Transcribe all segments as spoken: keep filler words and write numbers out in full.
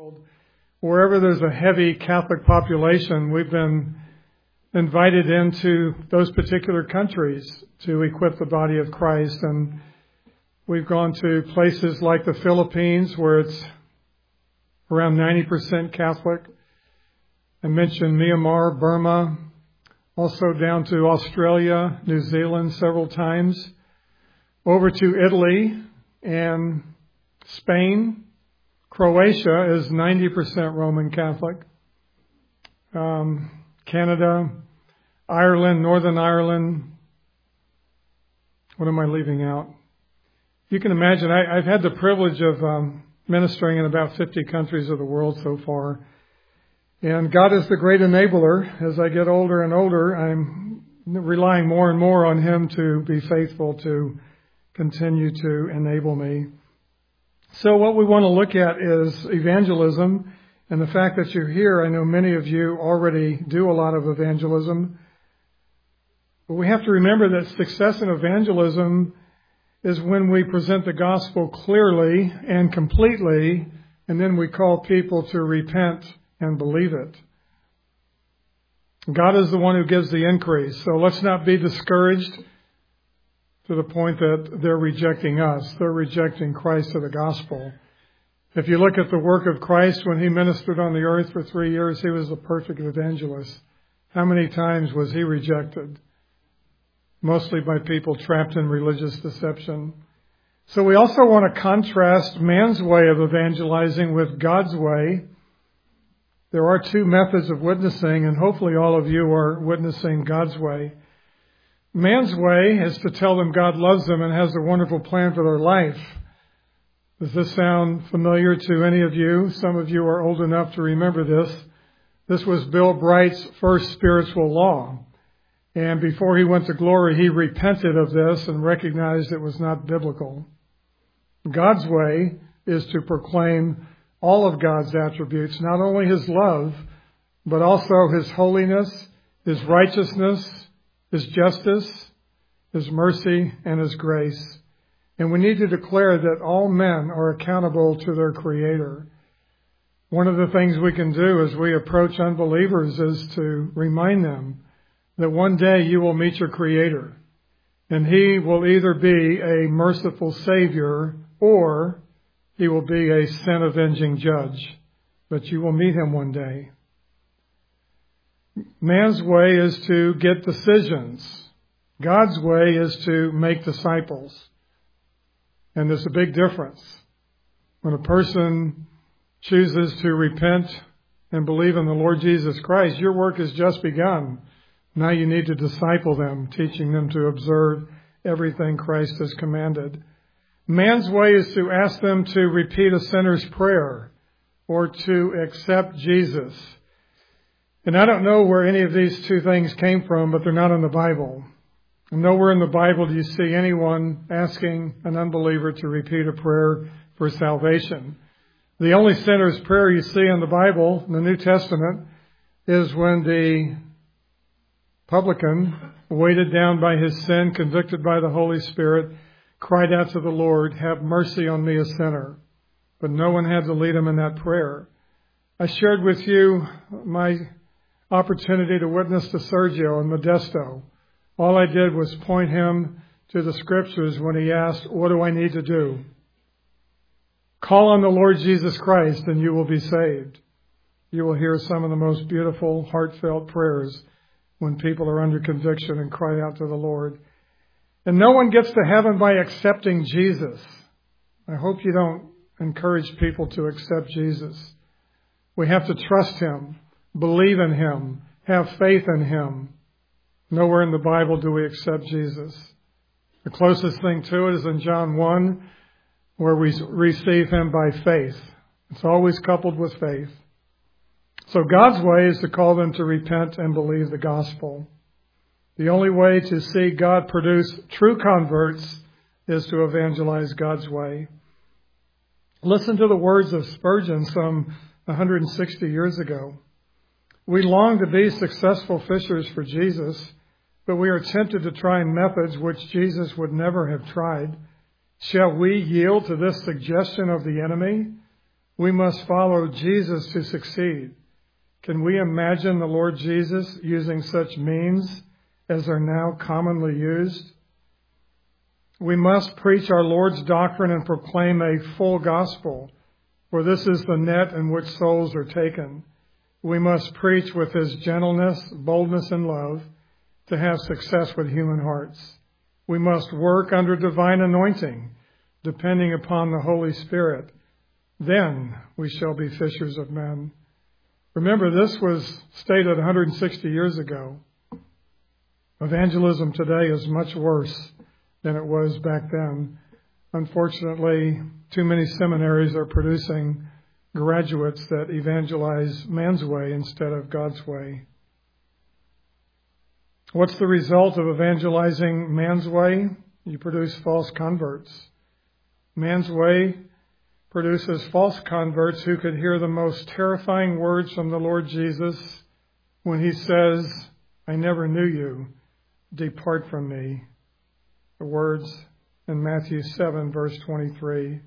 world. Wherever there's a heavy Catholic population, we've been invited into those particular countries to equip the body of Christ. And we've gone to places like the Philippines, where it's around ninety percent Catholic. I mentioned Myanmar, Burma, also down to Australia, New Zealand several times, over to Italy and Spain. Croatia is ninety percent Roman Catholic. Um, Canada, Ireland, Northern Ireland. What am I leaving out? You can imagine, I, I've had the privilege of um, ministering in about fifty countries of the world so far. And God is the great enabler. As I get older and older, I'm relying more and more on Him to be faithful to continue to enable me. So what we want to look at is evangelism, and the fact that you're here. I know many of you already do a lot of evangelism. But we have to remember that success in evangelism is when we present the gospel clearly and completely, and then we call people to repent and believe it. God is the one who gives the increase. So let's not be discouraged to the point that they're rejecting us. They're rejecting Christ or the gospel. If you look at the work of Christ when He ministered on the earth for three years, He was a perfect evangelist. How many times was He rejected? Mostly by people trapped in religious deception. So we also want to contrast man's way of evangelizing with God's way. There are two methods of witnessing, and hopefully all of you are witnessing God's way. Man's way is to tell them God loves them and has a wonderful plan for their life. Does this sound familiar to any of you? Some of you are old enough to remember this. This was Bill Bright's first spiritual law. And before he went to glory, he repented of this and recognized it was not biblical. God's way is to proclaim all of God's attributes, not only His love, but also His holiness, His righteousness, His justice, His mercy, and His grace. And we need to declare that all men are accountable to their Creator. One of the things we can do as we approach unbelievers is to remind them that one day you will meet your Creator, and He will either be a merciful Savior or He will be a sin-avenging judge. But you will meet Him one day. Man's way is to get decisions. God's way is to make disciples. And there's a big difference. When a person chooses to repent and believe in the Lord Jesus Christ, your work has just begun. Now you need to disciple them, teaching them to observe everything Christ has commanded. Man's way is to ask them to repeat a sinner's prayer or to accept Jesus. And I don't know where any of these two things came from, but they're not in the Bible. And nowhere in the Bible do you see anyone asking an unbeliever to repeat a prayer for salvation. The only sinner's prayer you see in the Bible, in the New Testament, is when the publican, weighted down by his sin, convicted by the Holy Spirit, cried out to the Lord, "Have mercy on me, a sinner." But no one had to lead him in that prayer. I shared with you my opportunity to witness to Sergio in Modesto. All I did was point him to the Scriptures when he asked, "What do I need to do?" Call on the Lord Jesus Christ and you will be saved. You will hear some of the most beautiful, heartfelt prayers when people are under conviction and cry out to the Lord. And no one gets to heaven by accepting Jesus. I hope you don't encourage people to accept Jesus. We have to trust Him, believe in Him, have faith in Him. Nowhere in the Bible do we accept Jesus. The closest thing to it is in John one, where we receive Him by faith. It's always coupled with faith. So God's way is to call them to repent and believe the gospel. The only way to see God produce true converts is to evangelize God's way. Listen to the words of Spurgeon some one hundred sixty years ago. We long to be successful fishers for Jesus, but we are tempted to try methods which Jesus would never have tried. Shall we yield to this suggestion of the enemy? We must follow Jesus to succeed. Can we imagine the Lord Jesus using such means as are now commonly used? We must preach our Lord's doctrine and proclaim a full gospel, for this is the net in which souls are taken. We must preach with His gentleness, boldness, and love to have success with human hearts. We must work under divine anointing, depending upon the Holy Spirit. Then we shall be fishers of men. Remember, this was stated one hundred sixty years ago. Evangelism today is much worse than it was back then. Unfortunately, too many seminaries are producing graduates that evangelize man's way instead of God's way. What's the result of evangelizing man's way? You produce false converts. Man's way produces false converts who could hear the most terrifying words from the Lord Jesus when He says, "I never knew you. Depart from me." The words in Matthew seven, verse twenty-three.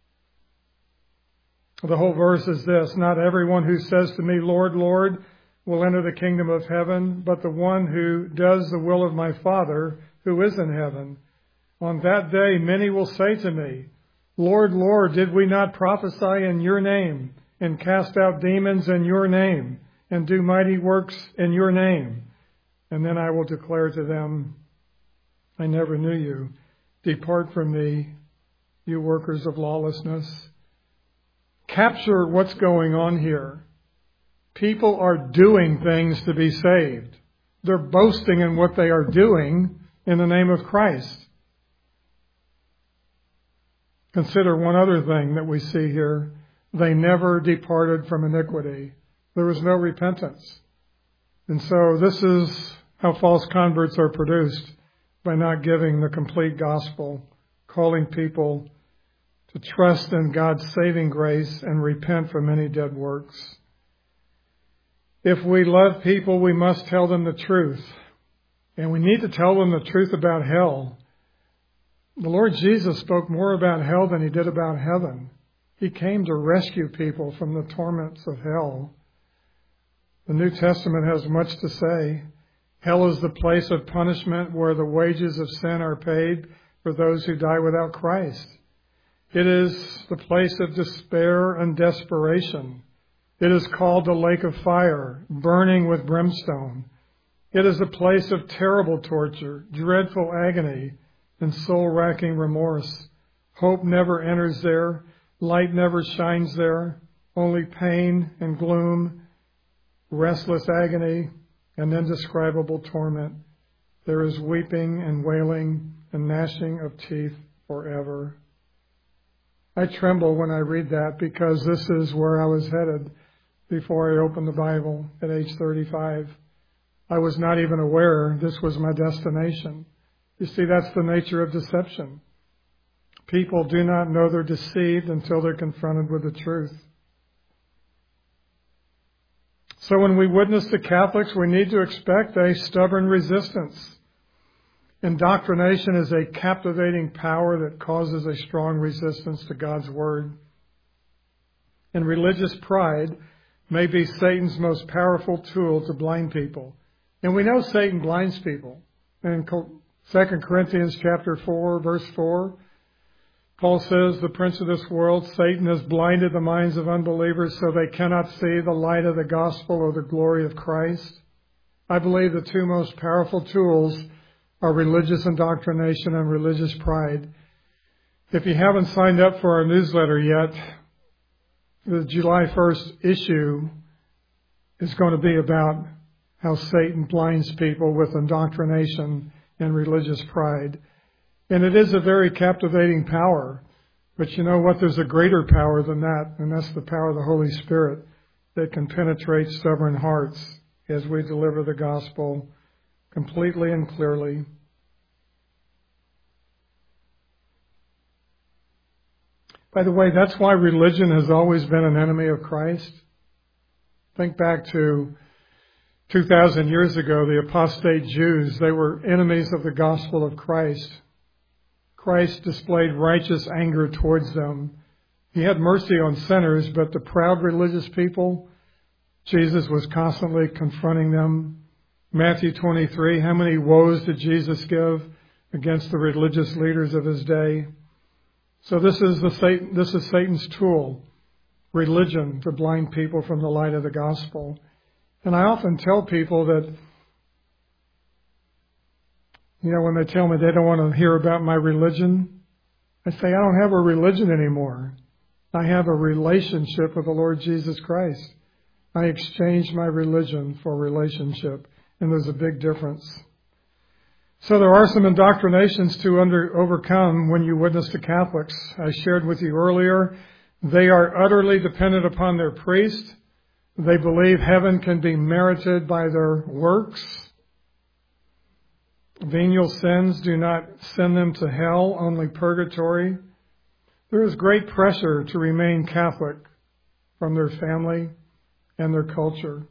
The whole verse is this: "Not everyone who says to me, 'Lord, Lord,' will enter the kingdom of heaven, but the one who does the will of my Father who is in heaven. On that day many will say to me, 'Lord, Lord, did we not prophesy in your name, and cast out demons in your name, and do mighty works in your name?' And then I will declare to them, 'I never knew you. Depart from me, you workers of lawlessness.'" Capture what's going on here. People are doing things to be saved. They're boasting in what they are doing in the name of Christ. Consider one other thing that we see here. They never departed from iniquity. There was no repentance. And so this is how false converts are produced, by not giving the complete gospel, calling people to trust in God's saving grace and repent from any dead works. If we love people, we must tell them the truth. And we need to tell them the truth about hell. The Lord Jesus spoke more about hell than He did about heaven. He came to rescue people from the torments of hell. The New Testament has much to say. Hell is the place of punishment where the wages of sin are paid for those who die without Christ. It is the place of despair and desperation. It is called the lake of fire, burning with brimstone. It is a place of terrible torture, dreadful agony, and soul-racking remorse. Hope never enters there. Light never shines there. Only pain and gloom, restless agony, and indescribable torment. There is weeping and wailing and gnashing of teeth forever. I tremble when I read that, because this is where I was headed before I opened the Bible at age thirty-five. I was not even aware this was my destination. You see, that's the nature of deception. People do not know they're deceived until they're confronted with the truth. So when we witness to Catholics, we need to expect a stubborn resistance. Indoctrination is a captivating power that causes a strong resistance to God's Word. And religious pride may be Satan's most powerful tool to blind people. And we know Satan blinds people. In Second Corinthians chapter four, verse four, Paul says, "The prince of this world, Satan, has blinded the minds of unbelievers so they cannot see the light of the gospel or the glory of Christ." I believe the two most powerful tools are religious indoctrination and religious pride. If you haven't signed up for our newsletter yet, the July first issue is going to be about how Satan blinds people with indoctrination and religious pride. And it is a very captivating power. But you know what? There's a greater power than that, and that's the power of the Holy Spirit that can penetrate stubborn hearts as we deliver the gospel completely and clearly. By the way, that's why religion has always been an enemy of Christ. Think back to two thousand years ago, the apostate Jews, they were enemies of the gospel of Christ. Christ displayed righteous anger towards them, He had mercy on sinners, but the proud religious people, Jesus was constantly confronting them. Matthew twenty-three, how many woes did Jesus give against the religious leaders of his day? So this is the Satan, this is Satan's tool, religion, to blind people from the light of the gospel. And I often tell people that, you know, when they tell me they don't want to hear about my religion, I say, I don't have a religion anymore. I have a relationship with the Lord Jesus Christ. I exchanged my religion for relationship, and there's a big difference. So there are some indoctrinations to under, overcome when you witness to Catholics. I shared with you earlier, they are utterly dependent upon their priest. They believe heaven can be merited by their works. Venial sins do not send them to hell, only purgatory. There is great pressure to remain Catholic from their family and their culture.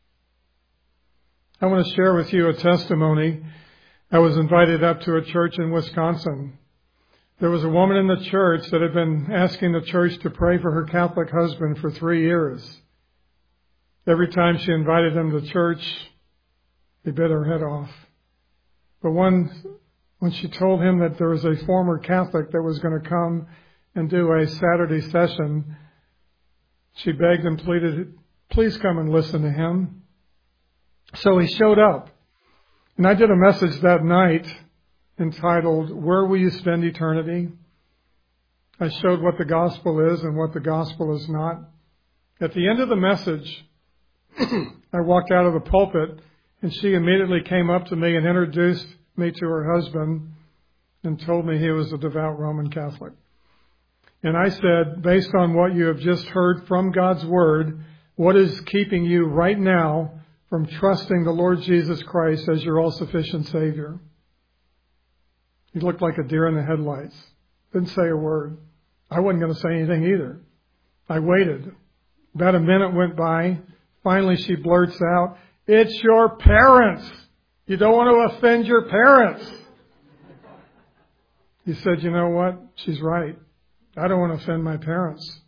I want to share with you a testimony. I was invited up to a church in Wisconsin. There was a woman in the church that had been asking the church to pray for her Catholic husband for three years. Every time she invited him to church, he bit her head off. But one, when she told him that there was a former Catholic that was going to come and do a Saturday session, she begged and pleaded, please come and listen to him. So he showed up. And I did a message that night entitled, Where Will You Spend Eternity? I showed what the gospel is and what the gospel is not. At the end of the message, I walked out of the pulpit, and she immediately came up to me and introduced me to her husband and told me he was a devout Roman Catholic. And I said, based on what you have just heard from God's Word, what is keeping you right now from trusting the Lord Jesus Christ as your all-sufficient Savior? He looked like a deer in the headlights. Didn't say a word. I wasn't going to say anything either. I waited. About a minute went by. Finally, she blurts out, it's your parents. You don't want to offend your parents. He said, you know what? She's right. I don't want to offend my parents.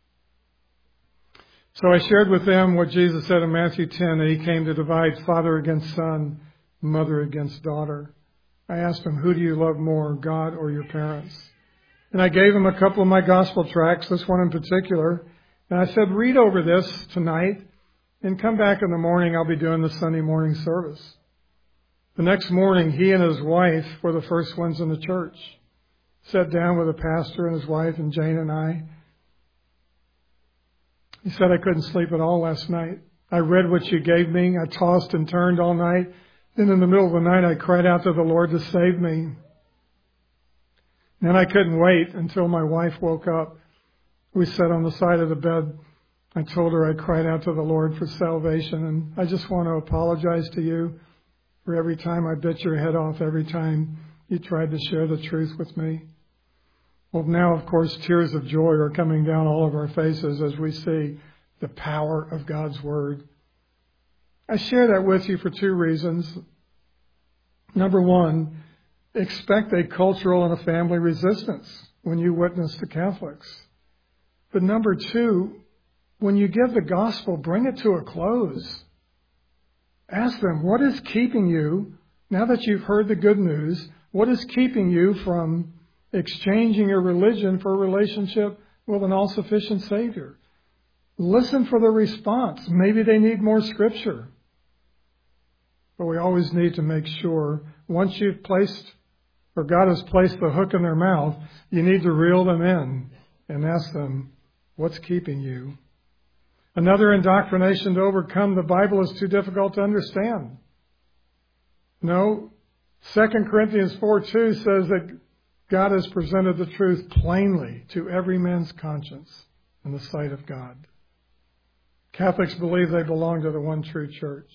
So I shared with them what Jesus said in Matthew ten, that he came to divide father against son, mother against daughter. I asked him, who do you love more, God or your parents? And I gave him a couple of my gospel tracts, this one in particular. And I said, read over this tonight and come back in the morning. I'll be doing the Sunday morning service. The next morning, he and his wife were the first ones in the church. Sat down with the pastor and his wife and Jane and I. He said, I couldn't sleep at all last night. I read what you gave me. I tossed and turned all night. Then in the middle of the night, I cried out to the Lord to save me. And I couldn't wait until my wife woke up. We sat on the side of the bed. I told her I cried out to the Lord for salvation. And I just want to apologize to you for every time I bit your head off, every time you tried to share the truth with me. Well, now, of course, tears of joy are coming down all of our faces as we see the power of God's Word. I share that with you for two reasons. Number one, expect a cultural and a family resistance when you witness to Catholics. But number two, when you give the gospel, bring it to a close. Ask them, what is keeping you, now that you've heard the good news, what is keeping you from exchanging your religion for a relationship with an all-sufficient Savior? Listen for the response. Maybe they need more Scripture. But we always need to make sure, once you've placed, or God has placed the hook in their mouth, you need to reel them in and ask them, what's keeping you? Another indoctrination to overcome, the Bible is too difficult to understand. No, Second Corinthians four two says that God has presented the truth plainly to every man's conscience in the sight of God. Catholics believe they belong to the one true church.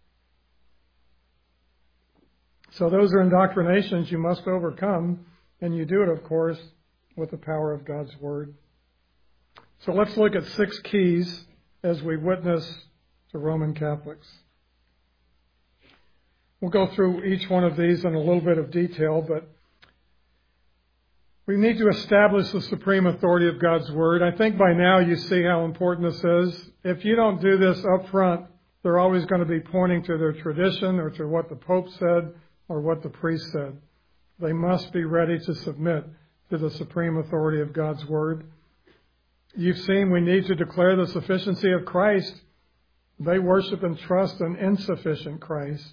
So those are indoctrinations you must overcome, and you do it, of course, with the power of God's Word. So let's look at six keys as we witness to Roman Catholics. We'll go through each one of these in a little bit of detail, but We need to establish the supreme authority of God's Word. I think by now you see how important this is. If you don't do this up front, they're always going to be pointing to their tradition or to what the Pope said or what the priest said. They must be ready to submit to the supreme authority of God's Word. You've seen we need to declare the sufficiency of Christ. They worship and trust an insufficient Christ.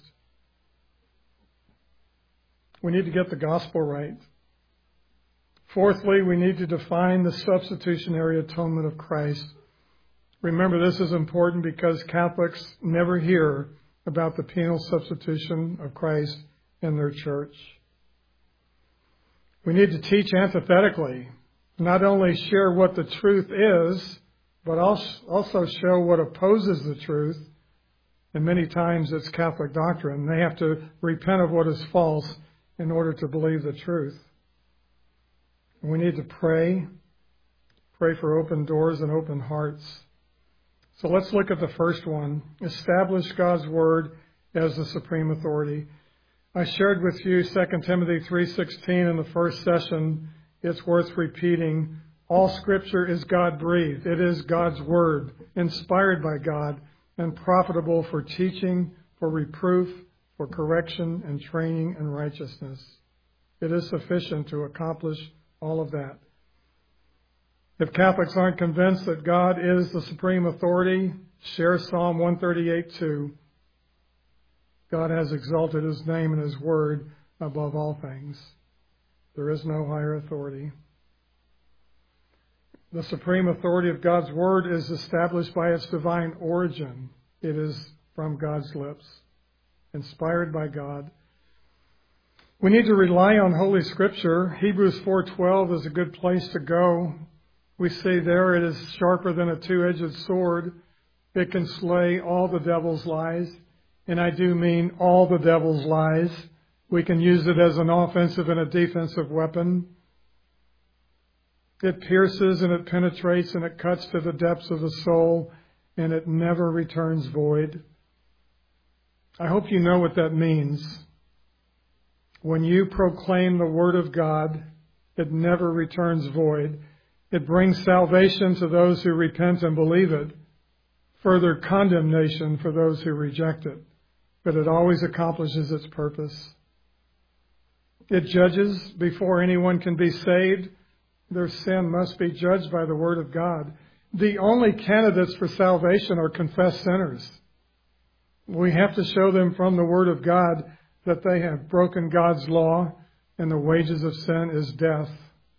We need to get the gospel right. Fourthly, we need to define the substitutionary atonement of Christ. Remember, this is important because Catholics never hear about the penal substitution of Christ in their church. We need to teach antithetically, not only share what the truth is, but also show what opposes the truth. And many times it's Catholic doctrine. They have to repent of what is false in order to believe the truth. We need to pray, pray for open doors and open hearts. So let's look at the first one. Establish God's Word as the supreme authority. I shared with you Second Timothy three sixteen in the first session. It's worth repeating. All Scripture is God-breathed. It is God's Word, inspired by God, and profitable for teaching, for reproof, for correction, and training in righteousness. It is sufficient to accomplish all of that. If Catholics aren't convinced that God is the supreme authority, share Psalm one thirty-eight two. God has exalted His name and His word above all things. There is no higher authority. The supreme authority of God's word is established by its divine origin. It is from God's lips, inspired by God. We need to rely on Holy Scripture. Hebrews four twelve is a good place to go. We see there it is sharper than a two-edged sword. It can slay all the devil's lies. And I do mean all the devil's lies. We can use it as an offensive and a defensive weapon. It pierces and it penetrates and it cuts to the depths of the soul, and it never returns void. I hope you know what that means. When you proclaim the Word of God, it never returns void. It brings salvation to those who repent and believe it, further condemnation for those who reject it. But it always accomplishes its purpose. It judges before anyone can be saved. Their sin must be judged by the Word of God. The only candidates for salvation are confessed sinners. We have to show them from the Word of God that they have broken God's law, and the wages of sin is death.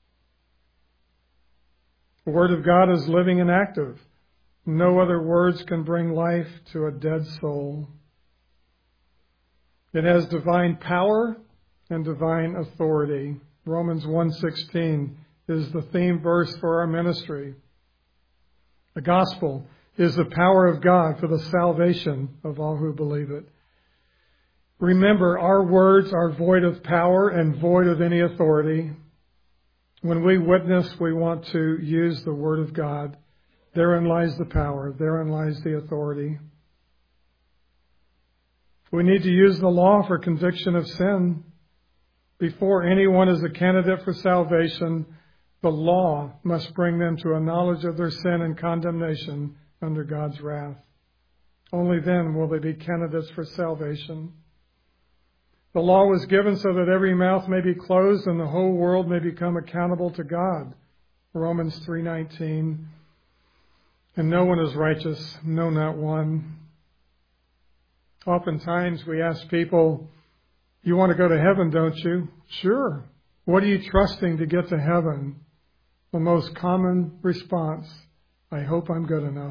The Word of God is living and active. No other words can bring life to a dead soul. It has divine power and divine authority. Romans one sixteen is the theme verse for our ministry. The gospel is the power of God for the salvation of all who believe it. Remember, our words are void of power and void of any authority. When we witness, we want to use the Word of God. Therein lies the power. Therein lies the authority. We need to use the law for conviction of sin. Before anyone is a candidate for salvation, the law must bring them to a knowledge of their sin and condemnation under God's wrath. Only then will they be candidates for salvation. The law was given so that every mouth may be closed and the whole world may become accountable to God. Romans three nineteen. And no one is righteous, no, not one. Oftentimes we ask people, you want to go to heaven, don't you? Sure. What are you trusting to get to heaven? The most common response, I hope I'm good enough.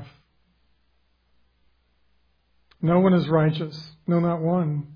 No one is righteous, no, not one.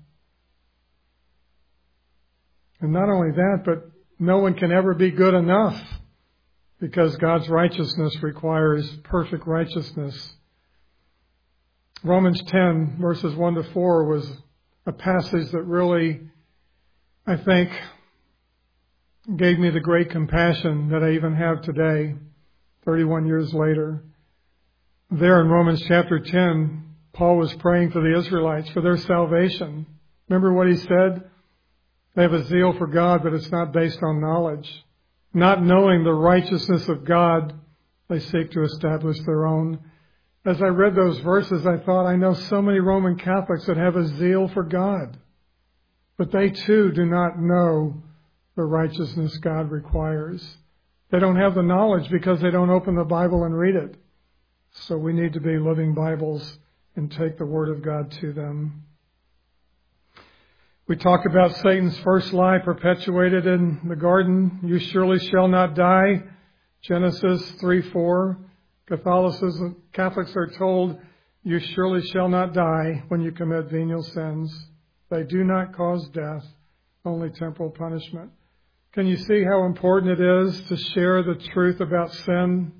And not only that, but no one can ever be good enough, because God's righteousness requires perfect righteousness. Romans ten, verses one to four was a passage that really, I think, gave me the great compassion that I even have today, thirty-one years later. There in Romans chapter ten, Paul was praying for the Israelites, for their salvation. Remember what he said? They have a zeal for God, but it's not based on knowledge. Not knowing the righteousness of God, they seek to establish their own. As I read those verses, I thought, I know so many Roman Catholics that have a zeal for God, but they too do not know the righteousness God requires. They don't have the knowledge because they don't open the Bible and read it. So we need to be living Bibles and take the Word of God to them. We talk about Satan's first lie perpetuated in the garden. You surely shall not die. Genesis three four. Catholicism, Catholics are told, you surely shall not die when you commit venial sins. They do not cause death, only temporal punishment. Can you see how important it is to share the truth about sin?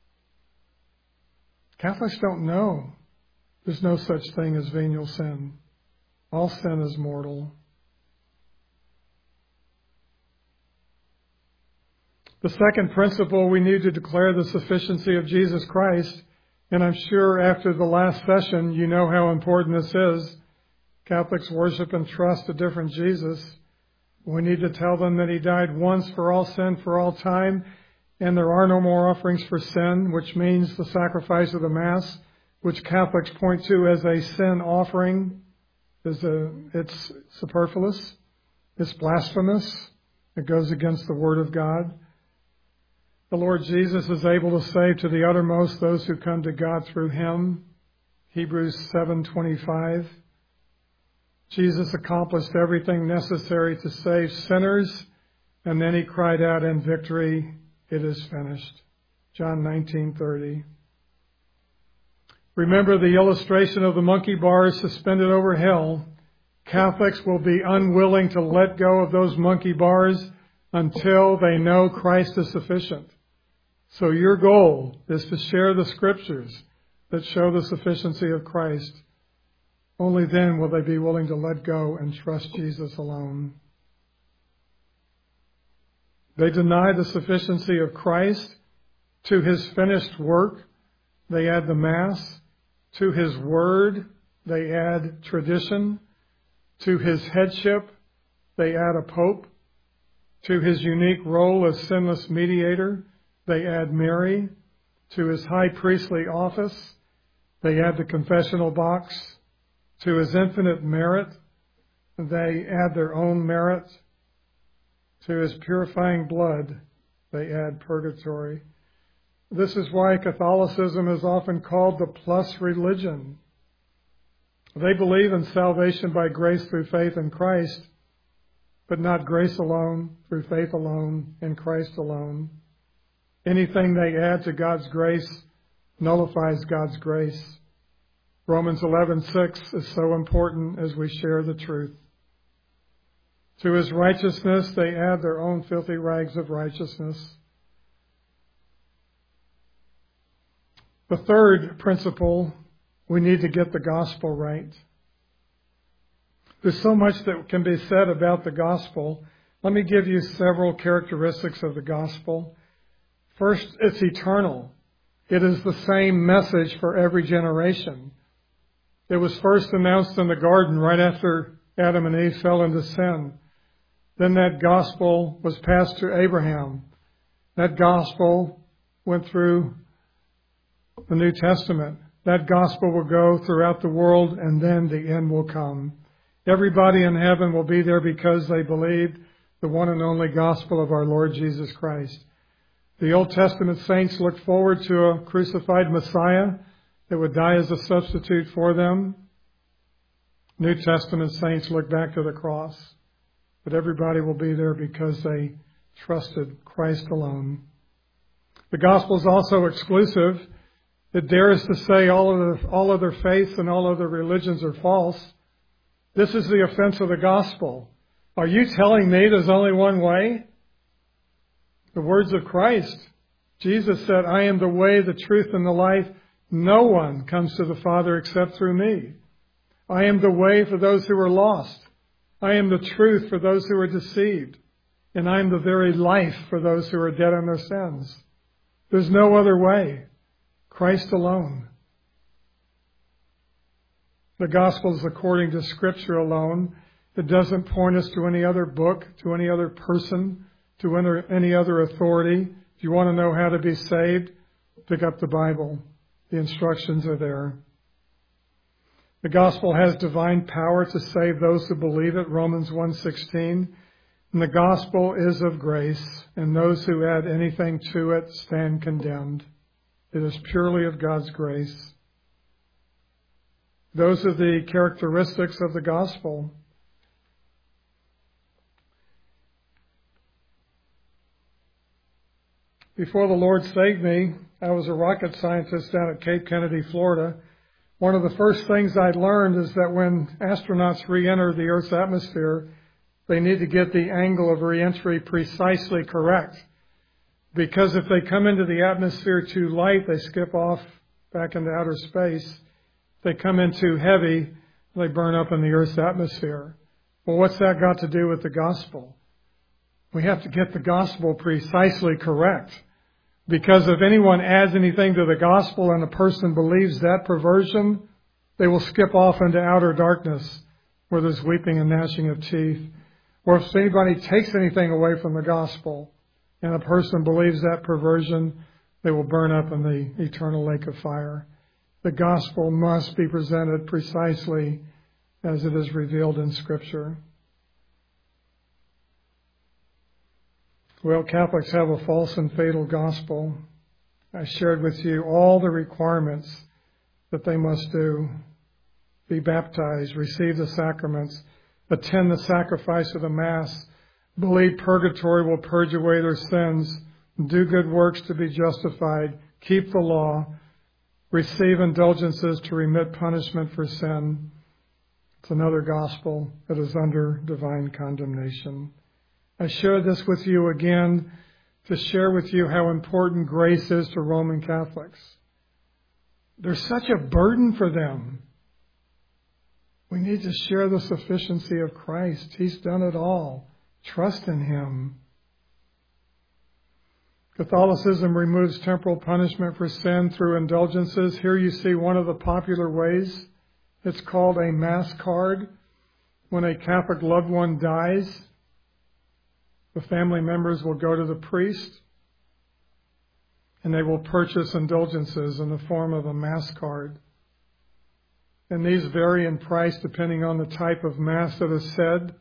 Catholics don't know. There's no such thing as venial sin. All sin is mortal. The second principle, we need to declare the sufficiency of Jesus Christ. And I'm sure after the last session, you know how important this is. Catholics worship and trust a different Jesus. We need to tell them that He died once for all sin, for all time, and there are no more offerings for sin, which means the sacrifice of the Mass, which Catholics point to as a sin offering, is a, it's superfluous, it's blasphemous, it goes against the Word of God. The Lord Jesus is able to save to the uttermost those who come to God through Him. Hebrews seven twenty-five. Jesus accomplished everything necessary to save sinners, and then He cried out in victory, it is finished. John nineteen thirty. Remember the illustration of the monkey bars suspended over hell. Catholics will be unwilling to let go of those monkey bars until they know Christ is sufficient. So your goal is to share the Scriptures that show the sufficiency of Christ. Only then will they be willing to let go and trust Jesus alone. They deny the sufficiency of Christ. To His finished work, they add the Mass. To His Word, they add tradition. To His headship, they add a Pope. To His unique role as sinless mediator, they add Mary. To His high priestly office, they add the confessional box. To His infinite merit, they add their own merit. To His purifying blood, they add purgatory. This is why Catholicism is often called the plus religion. They believe in salvation by grace through faith in Christ, but not grace alone, through faith alone, in Christ alone. Anything they add to God's grace nullifies God's grace. Romans eleven six is so important as we share the truth. To His righteousness, they add their own filthy rags of righteousness. The third principle, we need to get the gospel right. There's so much that can be said about the gospel. Let me give you several characteristics of the gospel. First, it's eternal. It is the same message for every generation. It was first announced in the garden right after Adam and Eve fell into sin. Then that gospel was passed to Abraham. That gospel went through the New Testament. That gospel will go throughout the world, and then the end will come. Everybody in heaven will be there because they believed the one and only gospel of our Lord Jesus Christ. The Old Testament saints looked forward to a crucified Messiah that would die as a substitute for them. New Testament saints look back to the cross. But everybody will be there because they trusted Christ alone. The gospel is also exclusive. It dares to say all other, all other faiths and all other religions are false. This is the offense of the gospel. Are you telling me there's only one way? The words of Christ. Jesus said, I am the way, the truth, and the life. No one comes to the Father except through me. I am the way for those who are lost. I am the truth for those who are deceived. And I am the very life for those who are dead in their sins. There's no other way. Christ alone. The gospel is according to Scripture alone. It doesn't point us to any other book, to any other person, to enter any other authority. If you want to know how to be saved, pick up the Bible. The instructions are there. The gospel has divine power to save those who believe it, Romans one sixteen. And the gospel is of grace, and those who add anything to it stand condemned. It is purely of God's grace. Those are the characteristics of the gospel. Before the Lord saved me, I was a rocket scientist down at Cape Kennedy, Florida. One of the first things I learned is that when astronauts re-enter the Earth's atmosphere, they need to get the angle of re-entry precisely correct. Because if they come into the atmosphere too light, they skip off back into outer space. If they come in too heavy, they burn up in the Earth's atmosphere. Well, what's that got to do with the gospel? We have to get the gospel precisely correct. Because if anyone adds anything to the gospel and a person believes that perversion, they will skip off into outer darkness where there's weeping and gnashing of teeth. Or if anybody takes anything away from the gospel and a person believes that perversion, they will burn up in the eternal lake of fire. The gospel must be presented precisely as it is revealed in Scripture. Well, Catholics have a false and fatal gospel. I shared with you all the requirements that they must do. Be baptized, receive the sacraments, attend the sacrifice of the Mass, believe purgatory will purge away their sins, do good works to be justified, keep the law, receive indulgences to remit punishment for sin. It's another gospel that is under divine condemnation. I share this with you again to share with you how important grace is to Roman Catholics. There's such a burden for them. We need to share the sufficiency of Christ. He's done it all. Trust in Him. Catholicism removes temporal punishment for sin through indulgences. Here you see one of the popular ways. It's called a Mass card. When a Catholic loved one dies, the family members will go to the priest and they will purchase indulgences in the form of a Mass card. And these vary in price depending on the type of Mass that is said.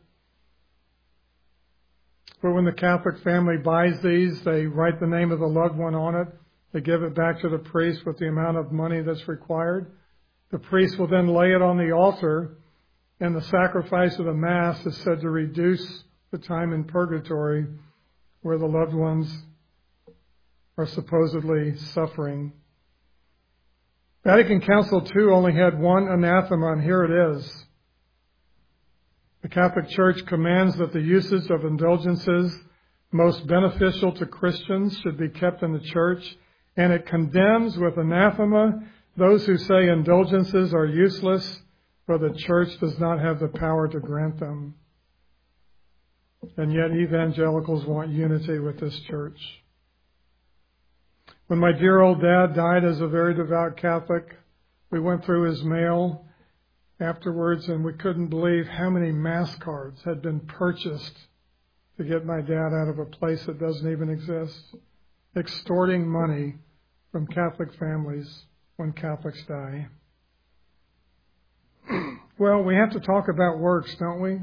But when the Catholic family buys these, they write the name of the loved one on it. They give it back to the priest with the amount of money that's required. The priest will then lay it on the altar, and the sacrifice of the Mass is said to reduce the time in purgatory where the loved ones are supposedly suffering. Vatican Council two only had one anathema, and here it is. The Catholic Church commands that the usage of indulgences most beneficial to Christians should be kept in the Church, and it condemns with anathema those who say indulgences are useless, for the Church does not have the power to grant them. And yet evangelicals want unity with this church. When my dear old dad died as a very devout Catholic, we went through his mail afterwards and we couldn't believe how many Mass cards had been purchased to get my dad out of a place that doesn't even exist. Extorting money from Catholic families when Catholics die. Well, we have to talk about works, don't we?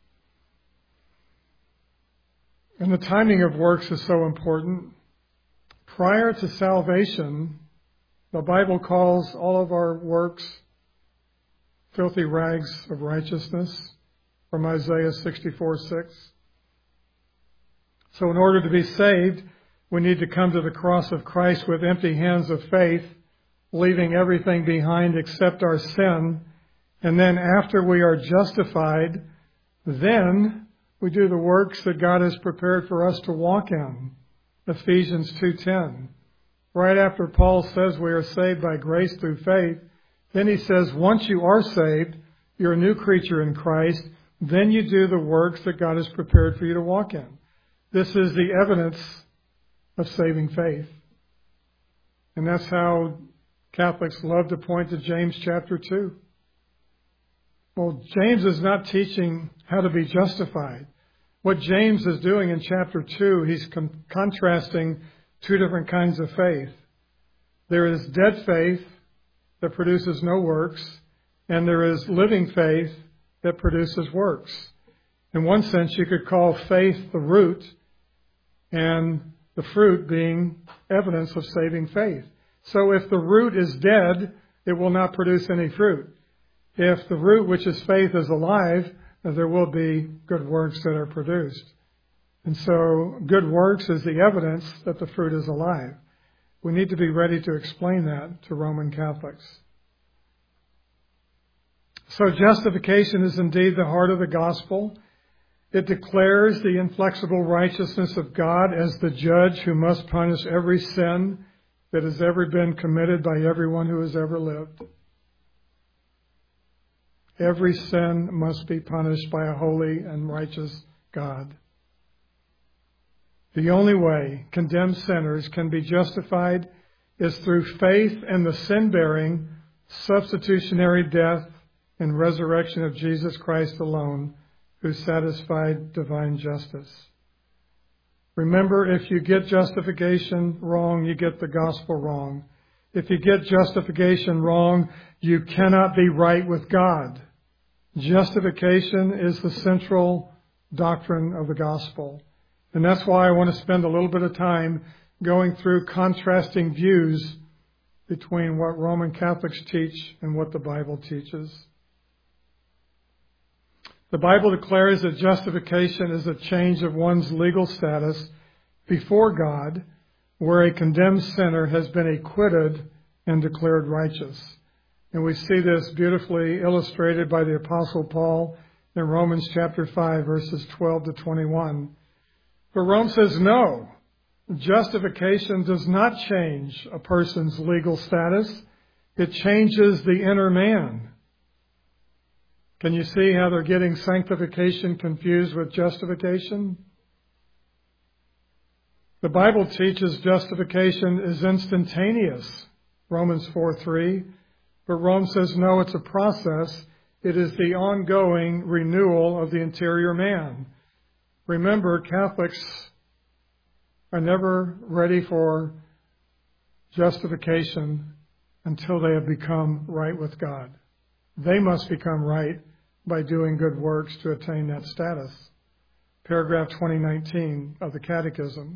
And the timing of works is so important. Prior to salvation, the Bible calls all of our works filthy rags of righteousness, from Isaiah sixty-four six. So in order to be saved, we need to come to the cross of Christ with empty hands of faith, leaving everything behind except our sin. And then after we are justified, then we do the works that God has prepared for us to walk in. Ephesians two ten. Right after Paul says we are saved by grace through faith, then he says once you are saved, you're a new creature in Christ, then you do the works that God has prepared for you to walk in. This is the evidence of saving faith. And that's how Catholics love to point to James chapter two. Well, James is not teaching how to be justified. What James is doing in chapter two, he's con- contrasting two different kinds of faith. There is dead faith that produces no works, and there is living faith that produces works. In one sense, you could call faith the root and the fruit being evidence of saving faith. So if the root is dead, it will not produce any fruit. If the root, which is faith, is alive, there will be good works that are produced. And so good works is the evidence that the fruit is alive. We need to be ready to explain that to Roman Catholics. So justification is indeed the heart of the gospel. It declares the inflexible righteousness of God as the judge who must punish every sin that has ever been committed by everyone who has ever lived. Every sin must be punished by a holy and righteous God. The only way condemned sinners can be justified is through faith in the sin-bearing, substitutionary death and resurrection of Jesus Christ alone, who satisfied divine justice. Remember, if you get justification wrong, you get the gospel wrong. If you get justification wrong, you cannot be right with God. Justification is the central doctrine of the gospel. And that's why I want to spend a little bit of time going through contrasting views between what Roman Catholics teach and what the Bible teaches. The Bible declares that justification is a change of one's legal status before God, where a condemned sinner has been acquitted and declared righteous. And we see this beautifully illustrated by the Apostle Paul in Romans chapter five, verses twelve to twenty-one. But Rome says no. Justification does not change a person's legal status. It changes the inner man. Can you see how they're getting sanctification confused with justification? The Bible teaches justification is instantaneous, Romans four three. But Rome says no, it's a process. It is the ongoing renewal of the interior man. Remember, Catholics are never ready for justification until they have become right with God. They must become right by doing good works to attain that status. Paragraph twenty nineteen of the Catechism.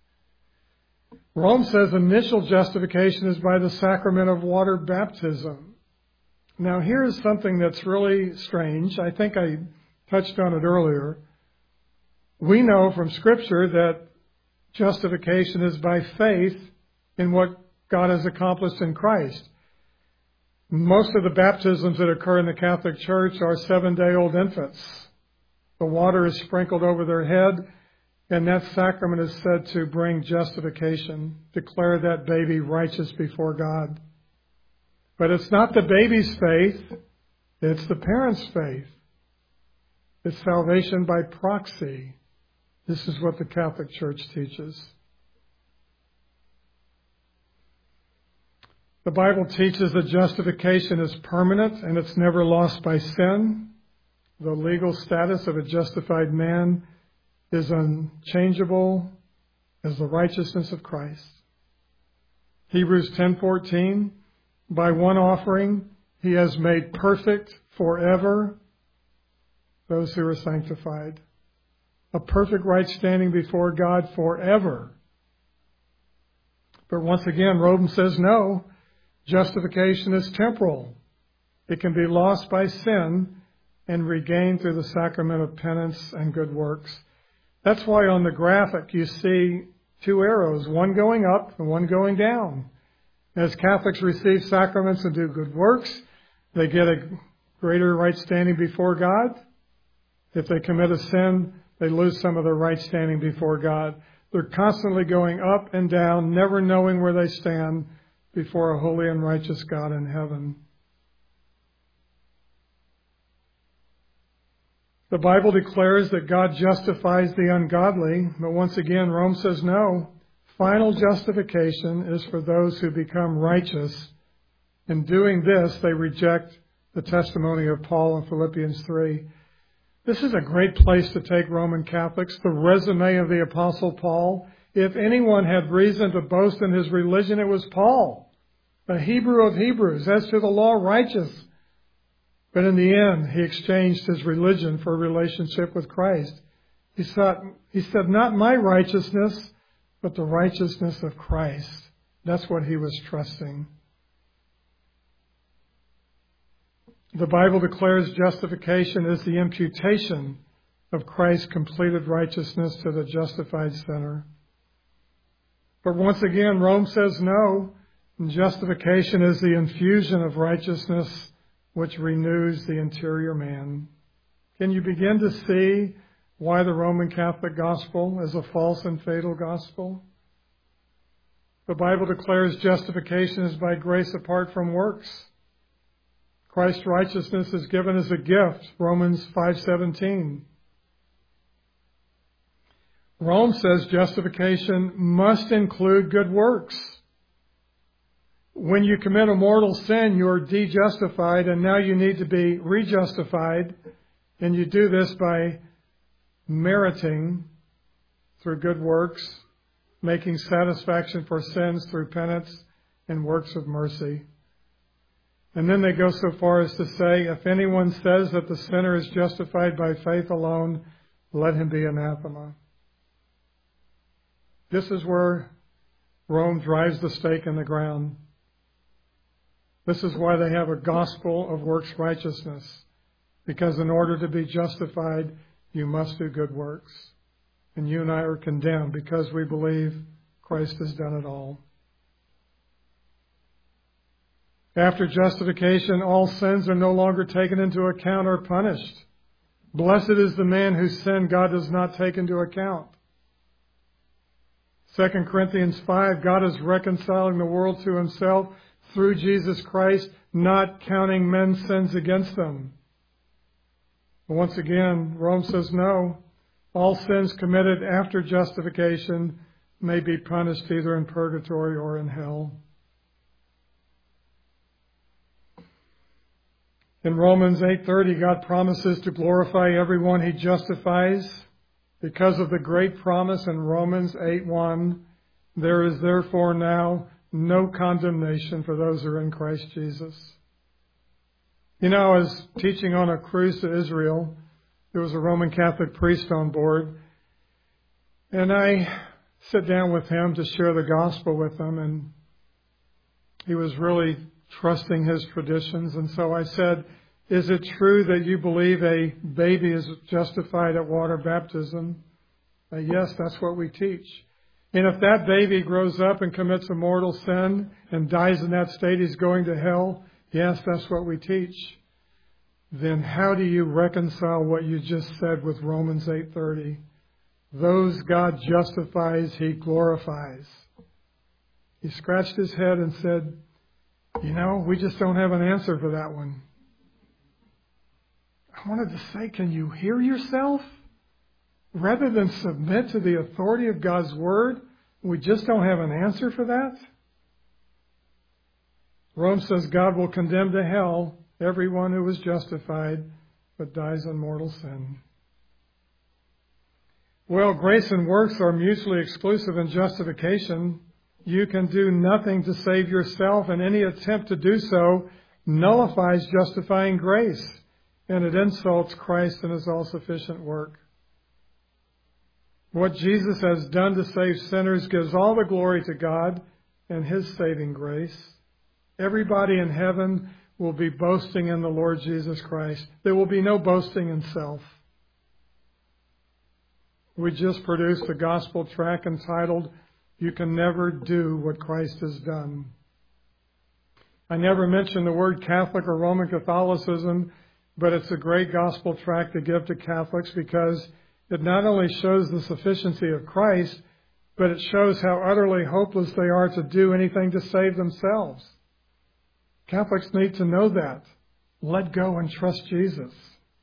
Rome says initial justification is by the sacrament of water baptism. Now here's something that's really strange. I think I touched on it earlier. We know from Scripture that justification is by faith in what God has accomplished in Christ. Most of the baptisms that occur in the Catholic Church are seven-day-old infants. The water is sprinkled over their head, and that sacrament is said to bring justification, declare that baby righteous before God. But it's not the baby's faith, it's the parent's faith. It's salvation by proxy. This is what the Catholic Church teaches. The Bible teaches that justification is permanent and it's never lost by sin. The legal status of a justified man is unchangeable as the righteousness of Christ. Hebrews ten fourteen, by one offering he has made perfect forever those who are sanctified. A perfect right standing before God forever. But once again, Rome says no. Justification is temporal. It can be lost by sin and regained through the sacrament of penance and good works. That's why on the graphic you see two arrows, one going up and one going down. As Catholics receive sacraments and do good works, they get a greater right standing before God. If they commit a sin, they lose some of their right standing before God. They're constantly going up and down, never knowing where they stand before a holy and righteous God in heaven. The Bible declares that God justifies the ungodly, but once again, Rome says no. Final justification is for those who become righteous. In doing this, they reject the testimony of Paul in Philippians three. This is a great place to take Roman Catholics, the resume of the Apostle Paul. If anyone had reason to boast in his religion, it was Paul, a Hebrew of Hebrews, as to the law righteous. But in the end, he exchanged his religion for a relationship with Christ. He said, he said, not my righteousness, but the righteousness of Christ. That's what he was trusting. The Bible declares justification is the imputation of Christ's completed righteousness to the justified sinner. But once again, Rome says no. Justification is the infusion of righteousness which renews the interior man. Can you begin to see why the Roman Catholic gospel is a false and fatal gospel? The Bible declares justification is by grace apart from works. Christ's righteousness is given as a gift, Romans five seventeen. Rome says justification must include good works. When you commit a mortal sin, you're de-justified, and now you need to be re-justified, and you do this by meriting through good works, making satisfaction for sins through penance and works of mercy. And then they go so far as to say, if anyone says that the sinner is justified by faith alone, let him be anathema. This is where Rome drives the stake in the ground. This is why they have a gospel of works righteousness. Because in order to be justified, you must do good works. And you and I are condemned because we believe Christ has done it all. After justification, all sins are no longer taken into account or punished. Blessed is the man whose sin God does not take into account. Second Corinthians five, God is reconciling the world to himself through Jesus Christ, not counting men's sins against them. Once again, Rome says no. All sins committed after justification may be punished either in purgatory or in hell. In Romans eight thirty, God promises to glorify everyone he justifies. Because of the great promise in Romans eight one, there is therefore now no condemnation for those who are in Christ Jesus. You know, I was teaching on a cruise to Israel. There was a Roman Catholic priest on board. And I sat down with him to share the gospel with him. And he was really trusting his traditions. And so I said, is it true that you believe a baby is justified at water baptism? Uh, yes, that's what we teach. And if that baby grows up and commits a mortal sin and dies in that state, he's going to hell? Yes, that's what we teach. Then how do you reconcile what you just said with Romans eight thirty? Those God justifies, he glorifies. He scratched his head and said, you know, we just don't have an answer for that one. I wanted to say, can you hear yourself? Rather than submit to the authority of God's Word, we just don't have an answer for that? Rome says God will condemn to hell everyone who is justified but dies in mortal sin. Well, grace and works are mutually exclusive in justification. You can do nothing to save yourself, and any attempt to do so nullifies justifying grace, and it insults Christ and his all-sufficient work. What Jesus has done to save sinners gives all the glory to God and his saving grace. Everybody in heaven will be boasting in the Lord Jesus Christ. There will be no boasting in self. We just produced a gospel tract entitled, You Can Never Do What Christ Has Done. I never mention the word Catholic or Roman Catholicism, but it's a great gospel tract to give to Catholics because it not only shows the sufficiency of Christ, but it shows how utterly hopeless they are to do anything to save themselves. Catholics need to know that. Let go and trust Jesus.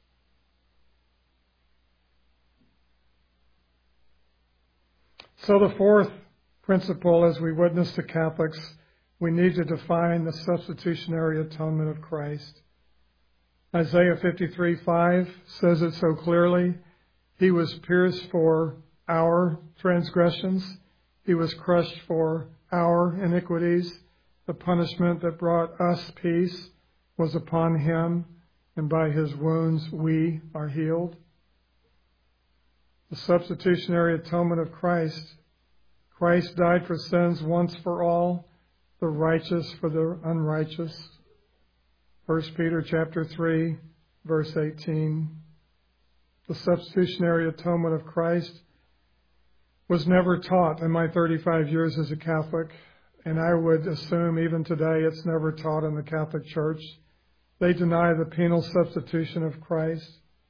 So the fourth principle, as we witness to Catholics, we need to define the substitutionary atonement of Christ. Isaiah fifty-three five says it so clearly. He was pierced for our transgressions. He was crushed for our iniquities. The punishment that brought us peace was upon him, and by his wounds we are healed. The substitutionary atonement of Christ. Christ died for sins once for all, the righteous for the unrighteous. First Peter chapter three, verse eighteen. The substitutionary atonement of Christ was never taught in my thirty-five years as a Catholic, and I would assume even today it's never taught in the Catholic Church. They deny the penal substitution of Christ.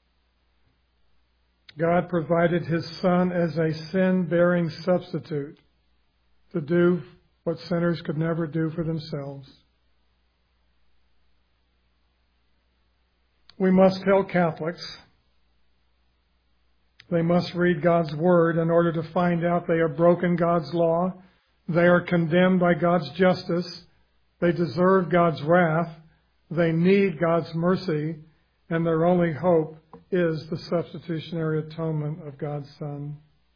God provided his Son as a sin-bearing substitute to do what sinners could never do for themselves. We must tell Catholics they must read God's Word in order to find out they have broken God's law. They are condemned by God's justice. They deserve God's wrath. They need God's mercy. And their only hope is the substitutionary atonement of God's Son.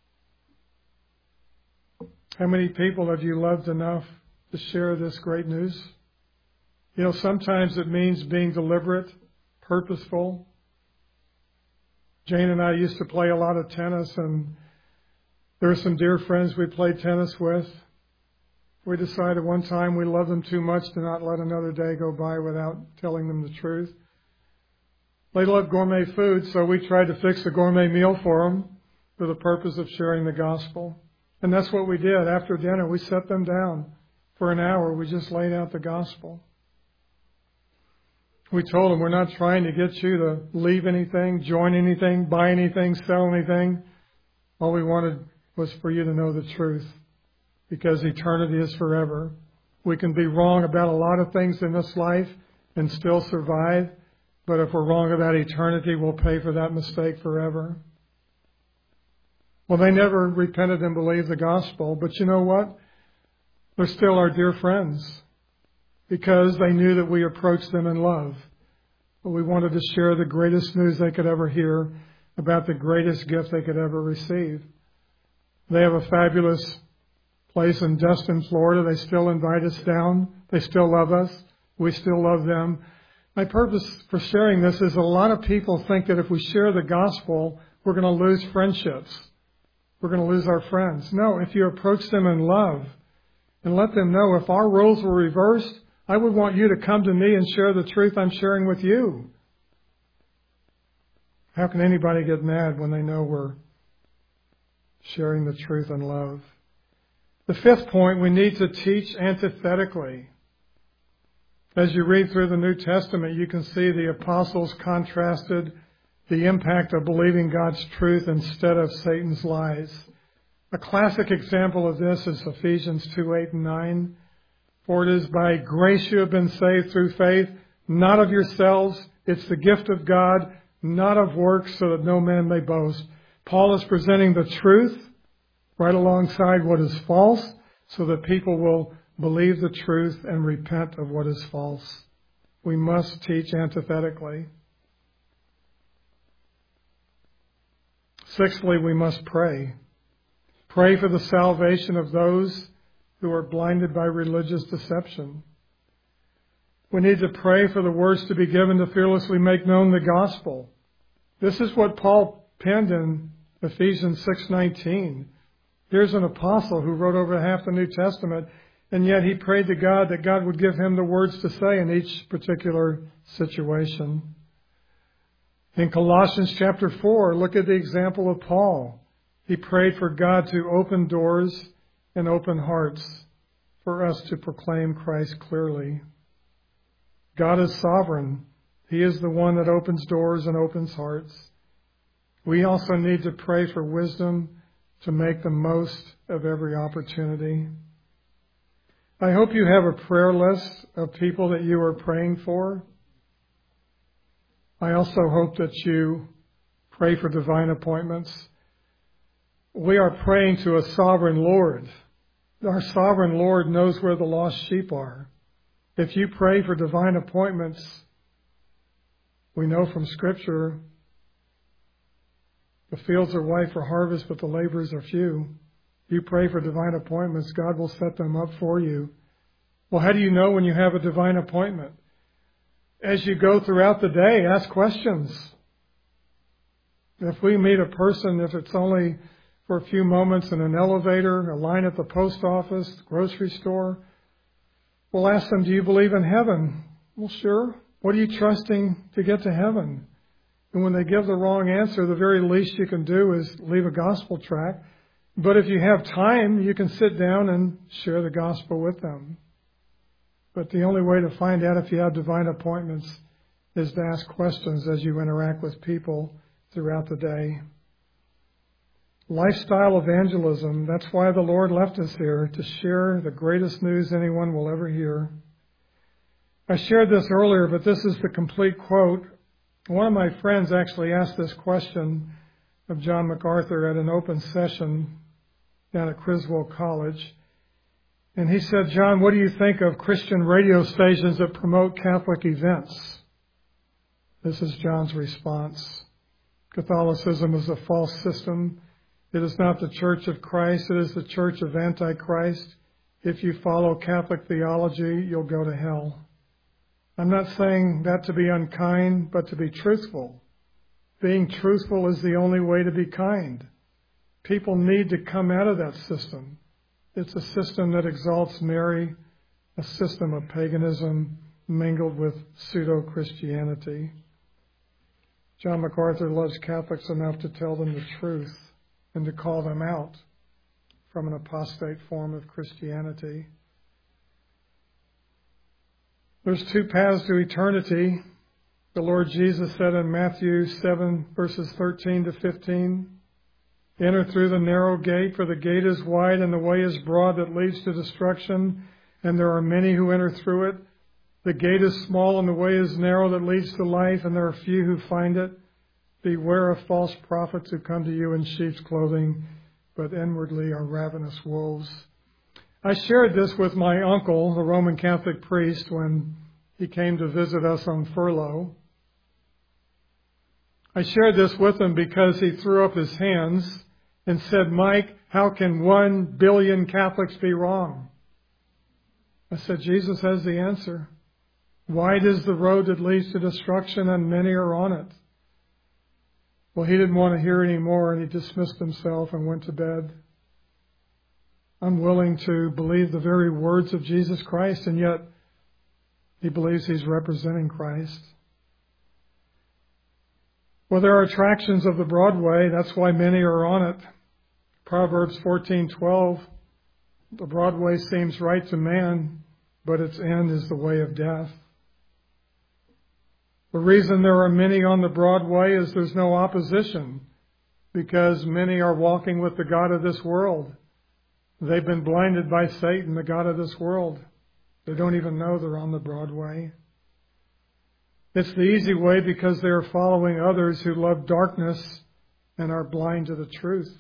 How many people have you loved enough to share this great news? You know, sometimes it means being deliberate, purposeful. Jane and I used to play a lot of tennis, and there are some dear friends we played tennis with. We decided one time we loved them too much to not let another day go by without telling them the truth. They love gourmet food, so we tried to fix a gourmet meal for them for the purpose of sharing the gospel. And that's what we did. After dinner, we sat them down for an hour. We just laid out the gospel. We told them, we're not trying to get you to leave anything, join anything, buy anything, sell anything. All we wanted was for you to know the truth, because eternity is forever. We can be wrong about a lot of things in this life and still survive, but if we're wrong about eternity, we'll pay for that mistake forever. Well, they never repented and believed the gospel, but you know what? They're still our dear friends, because they knew that we approached them in love. But we wanted to share the greatest news they could ever hear about the greatest gift they could ever receive. They have a fabulous place in Destin, Florida. They still invite us down. They still love us. We still love them. My purpose for sharing this is a lot of people think that if we share the gospel, we're going to lose friendships. We're going to lose our friends. No, if you approach them in love and let them know, if our roles were reversed, I would want you to come to me and share the truth I'm sharing with you. How can anybody get mad when they know we're sharing the truth in love? The fifth point, we need to teach antithetically. As you read through the New Testament, you can see the apostles contrasted the impact of believing God's truth instead of Satan's lies. A classic example of this is Ephesians two, eight and nine. For it is by grace you have been saved through faith, not of yourselves. It's the gift of God, not of works, so that no man may boast. Paul is presenting the truth right alongside what is false, so that people will believe the truth and repent of what is false. We must teach antithetically. Sixthly, we must pray. Pray for the salvation of those who are blinded by religious deception. We need to pray for the words to be given to fearlessly make known the gospel. This is what Paul penned in Ephesians six nineteen. Here's an apostle who wrote over half the New Testament, and yet he prayed to God that God would give him the words to say in each particular situation. In Colossians chapter four, look at the example of Paul. He prayed for God to open doors and open hearts for us to proclaim Christ clearly. God is sovereign. He is the one that opens doors and opens hearts. We also need to pray for wisdom to make the most of every opportunity. I hope you have a prayer list of people that you are praying for. I also hope that you pray for divine appointments. We are praying to a sovereign Lord. Our sovereign Lord knows where the lost sheep are. If you pray for divine appointments, We know from Scripture the fields are white for harvest, but the laborers are few. You pray for divine appointments, God will set them up for you. Well, how do you know when you have a divine appointment? As you go throughout the day, ask questions. If we meet a person, if it's only for a few moments in an elevator, a line at the post office, grocery store, we'll ask them, do you believe in heaven? Well, sure. What are you trusting to get to heaven? And when they give the wrong answer, the very least you can do is leave a gospel tract. But if you have time, you can sit down and share the gospel with them. But the only way to find out if you have divine appointments is to ask questions as you interact with people throughout the day. Lifestyle evangelism, that's why the Lord left us here, to share the greatest news anyone will ever hear. I shared this earlier, but this is the complete quote. One of my friends actually asked this question of John MacArthur at an open session down at Criswell College. And he said, John, what do you think of Christian radio stations that promote Catholic events? This is John's response. Catholicism is a false system. It is not the Church of Christ. It is the Church of Antichrist. If you follow Catholic theology, you'll go to hell. I'm not saying that to be unkind, but to be truthful. Being truthful is the only way to be kind. People need to come out of that system. It's a system that exalts Mary, a system of paganism mingled with pseudo-Christianity. John MacArthur loves Catholics enough to tell them the truth and to call them out from an apostate form of Christianity. There's two paths to eternity. The Lord Jesus said in Matthew seven, verses thirteen to fifteen, enter through the narrow gate, for the gate is wide and the way is broad that leads to destruction, and there are many who enter through it. The gate is small and the way is narrow that leads to life, and there are few who find it. Beware of false prophets who come to you in sheep's clothing, but inwardly are ravenous wolves. I shared this with my uncle, the Roman Catholic priest, when he came to visit us on furlough. I shared this with him because he threw up his hands and said, Mike, how can one billion Catholics be wrong? I said, Jesus has the answer. Wide is the road that leads to destruction, and many are on it. Well, he didn't want to hear any more, and he dismissed himself and went to bed. I'm willing to believe the very words of Jesus Christ, and yet he believes he's representing Christ. Well, there are attractions of the broad way. That's why many are on it. Proverbs fourteen twelve, the broad way seems right to man, but its end is the way of death. The reason there are many on the broad way is there's no opposition, because many are walking with the god of this world. They've been blinded by Satan, the god of this world. They don't even know they're on the broad way. It's the easy way because they are following others who love darkness and are blind to the truth.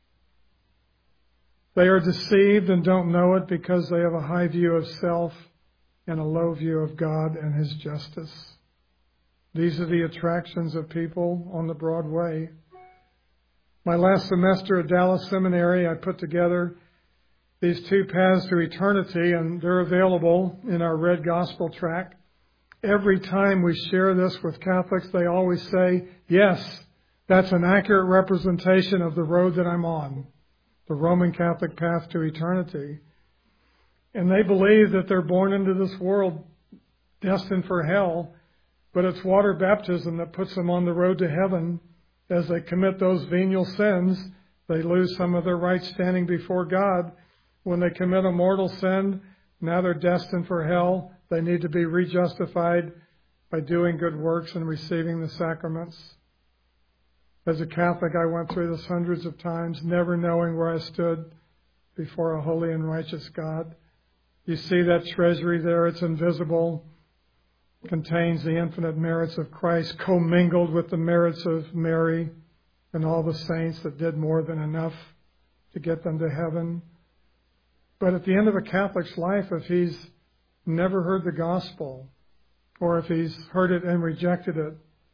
They are deceived and don't know it because they have a high view of self and a low view of God and His justice. These are the attractions of people on the broad way. My last semester at Dallas Seminary, I put together these two paths to eternity, and they're available in our Red Gospel tract. Every time we share this with Catholics, they always say, yes, that's an accurate representation of the road that I'm on, the Roman Catholic path to eternity. And they believe that they're born into this world destined for hell, but it's water baptism that puts them on the road to heaven. As they commit those venial sins, they lose some of their right standing before God. When they commit a mortal sin, now they're destined for hell. They need to be rejustified by doing good works and receiving the sacraments. As a Catholic, I went through this hundreds of times, never knowing where I stood before a holy and righteous God. You see that treasury there, it's invisible, contains the infinite merits of Christ, commingled with the merits of Mary and all the saints that did more than enough to get them to heaven. But at the end of a Catholic's life, if he's never heard the gospel, or if he's heard it and rejected it,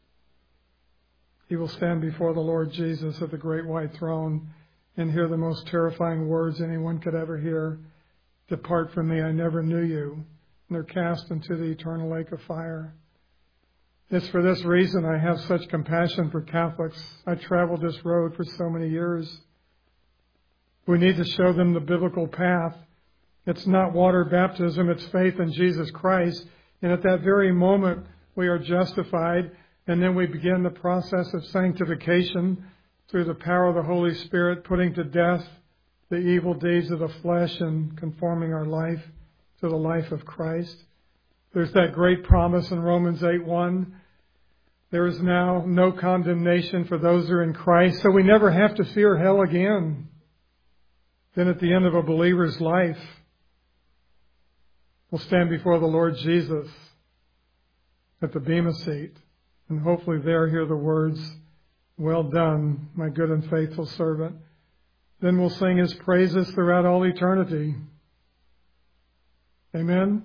you will stand before the Lord Jesus at the great white throne and hear the most terrifying words anyone could ever hear. Depart from me, I never knew you. And they're cast into the eternal lake of fire. It's for this reason I have such compassion for Catholics. I traveled this road for so many years. We need to show them the biblical path. It's not water baptism, it's faith in Jesus Christ. And at that very moment, we are justified, and then we begin the process of sanctification through the power of the Holy Spirit, putting to death the evil deeds of the flesh and conforming our life to the life of Christ. There's that great promise in Romans eight one. There is now no condemnation for those who are in Christ, so we never have to fear hell again. Then at the end of a believer's life, we'll stand before the Lord Jesus at the Bema seat, and hopefully there hear the words, well done, my good and faithful servant. Then we'll sing His praises throughout all eternity. Amen?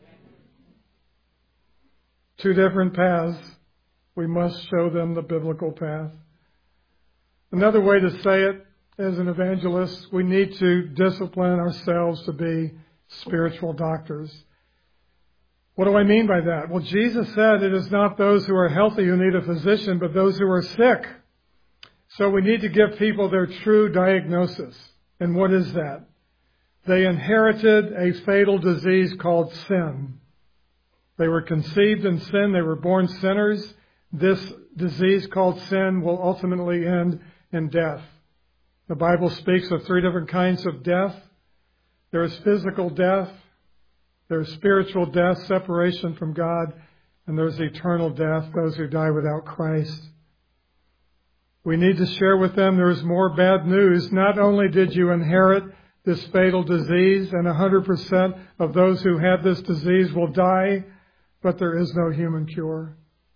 Two different paths. We must show them the biblical path. Another way to say it, as an evangelist, we need to discipline ourselves to be spiritual doctors. What do I mean by that? Well, Jesus said it is not those who are healthy who need a physician, but those who are sick. So we need to give people their true diagnosis. And what is that? They inherited a fatal disease called sin. They were conceived in sin. They were born sinners. This disease called sin will ultimately end in death. The Bible speaks of three different kinds of death. There is physical death. There's spiritual death, separation from God. And there's eternal death, those who die without Christ. We need to share with them there is more bad news. Not only did you inherit this fatal disease, and one hundred percent of those who have this disease will die, but there is no human cure.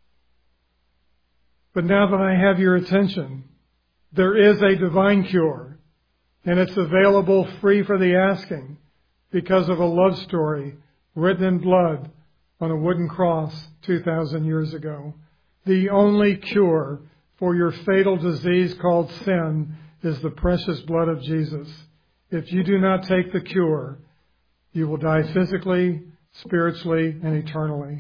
But now that I have your attention, there is a divine cure, and it's available free for the asking because of a love story written in blood on a wooden cross two thousand years ago. The only cure for your fatal disease called sin is the precious blood of Jesus. If you do not take the cure, you will die physically, spiritually, and eternally.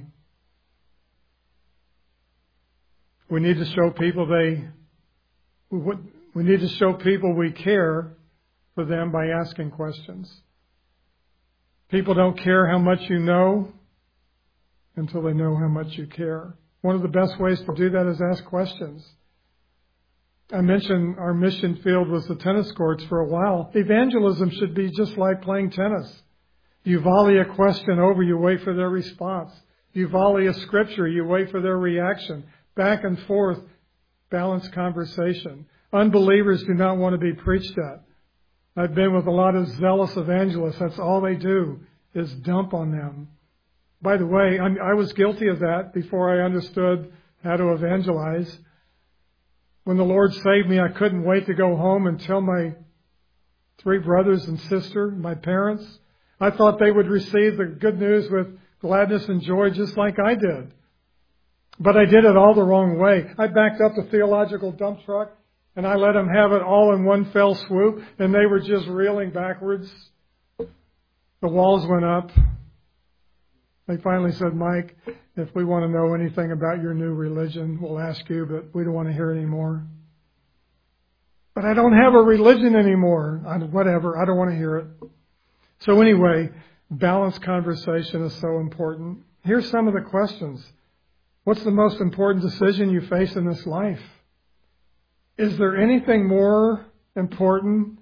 We need to show people they, we need to show people we care for them by asking questions. People don't care how much you know until they know how much you care. One of the best ways to do that is ask questions. I mentioned our mission field was the tennis courts for a while. Evangelism should be just like playing tennis. You volley a question over, you wait for their response. You volley a scripture, you wait for their reaction. Back and forth, balanced conversation. Unbelievers do not want to be preached at. I've been with a lot of zealous evangelists. That's all they do is dump on them. By the way, I'm, I was guilty of that before I understood how to evangelize. When the Lord saved me, I couldn't wait to go home and tell my three brothers and sister, my parents. I thought they would receive the good news with gladness and joy just like I did. But I did it all the wrong way. I backed up the theological dump truck and I let them have it all in one fell swoop, and they were just reeling backwards. The walls went up. They finally said, Mike, if we want to know anything about your new religion, we'll ask you, but we don't want to hear any more. But I don't have a religion anymore. I, whatever, I don't want to hear it. So anyway, balanced conversation is so important. Here's some of the questions. What's the most important decision you face in this life? Is there anything more important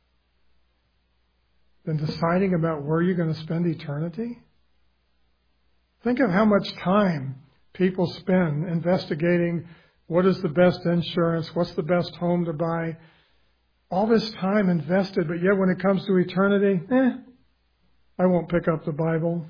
than deciding about where you're going to spend eternity? Think of how much time people spend investigating what is the best insurance, what's the best home to buy. All this time invested, but yet when it comes to eternity, eh, I won't pick up the Bible.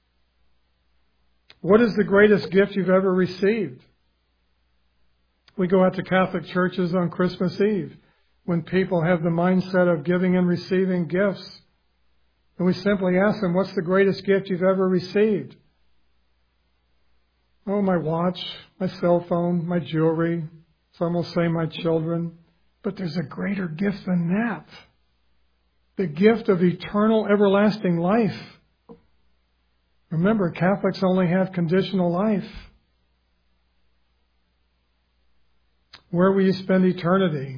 What is the greatest gift you've ever received? We go out to Catholic churches on Christmas Eve when people have the mindset of giving and receiving gifts. And we simply ask them, what's the greatest gift you've ever received? Oh, my watch, my cell phone, my jewelry, Some will say my children. But there's a greater gift than that. The gift of eternal, everlasting life. Remember, Catholics only have conditional life. Where will you spend eternity?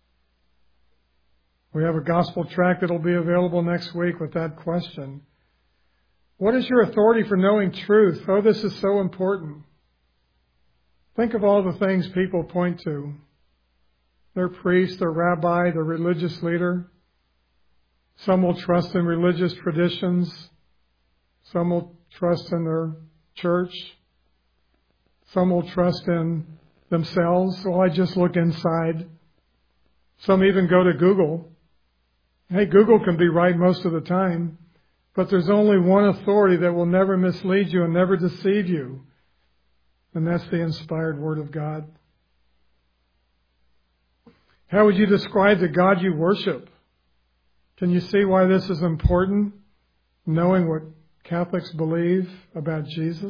We have a gospel tract that will be available next week with that question. What is your authority for knowing truth? Oh, this is so important. Think of all the things people point to. Their priest, their rabbi, their religious leader. Some will trust in religious traditions. Some will trust in their church. Some will trust in themselves. Well, I just look inside. Some even go to Google. Hey, Google can be right most of the time, but there's only one authority that will never mislead you and never deceive you, and that's the inspired Word of God. How would you describe the God you worship? Can you see why this is important, knowing what Catholics believe about Jesus?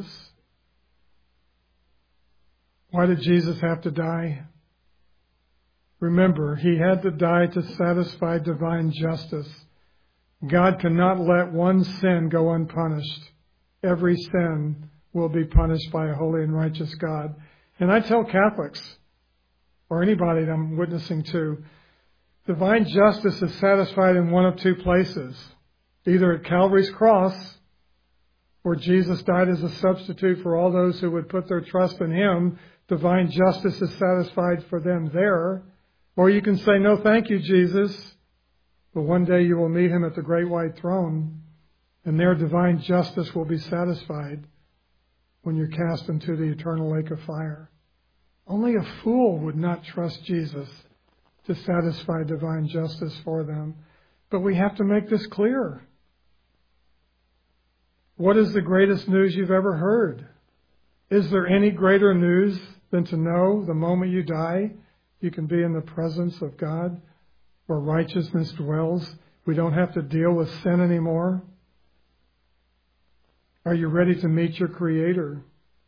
Why did Jesus have to die? Remember, He had to die to satisfy divine justice. God cannot let one sin go unpunished. Every sin will be punished by a holy and righteous God. And I tell Catholics, or anybody that I'm witnessing to, divine justice is satisfied in one of two places. Either at Calvary's cross, where Jesus died as a substitute for all those who would put their trust in Him. Divine justice is satisfied for them there. Or you can say, no, thank you, Jesus. But one day you will meet Him at the great white throne, and there divine justice will be satisfied when you're cast into the eternal lake of fire. Only a fool would not trust Jesus to satisfy divine justice for them. But we have to make this clear. What is the greatest news you've ever heard? Is there any greater news than to know the moment you die, you can be in the presence of God where righteousness dwells? We don't have to deal with sin anymore. Are you ready to meet your Creator?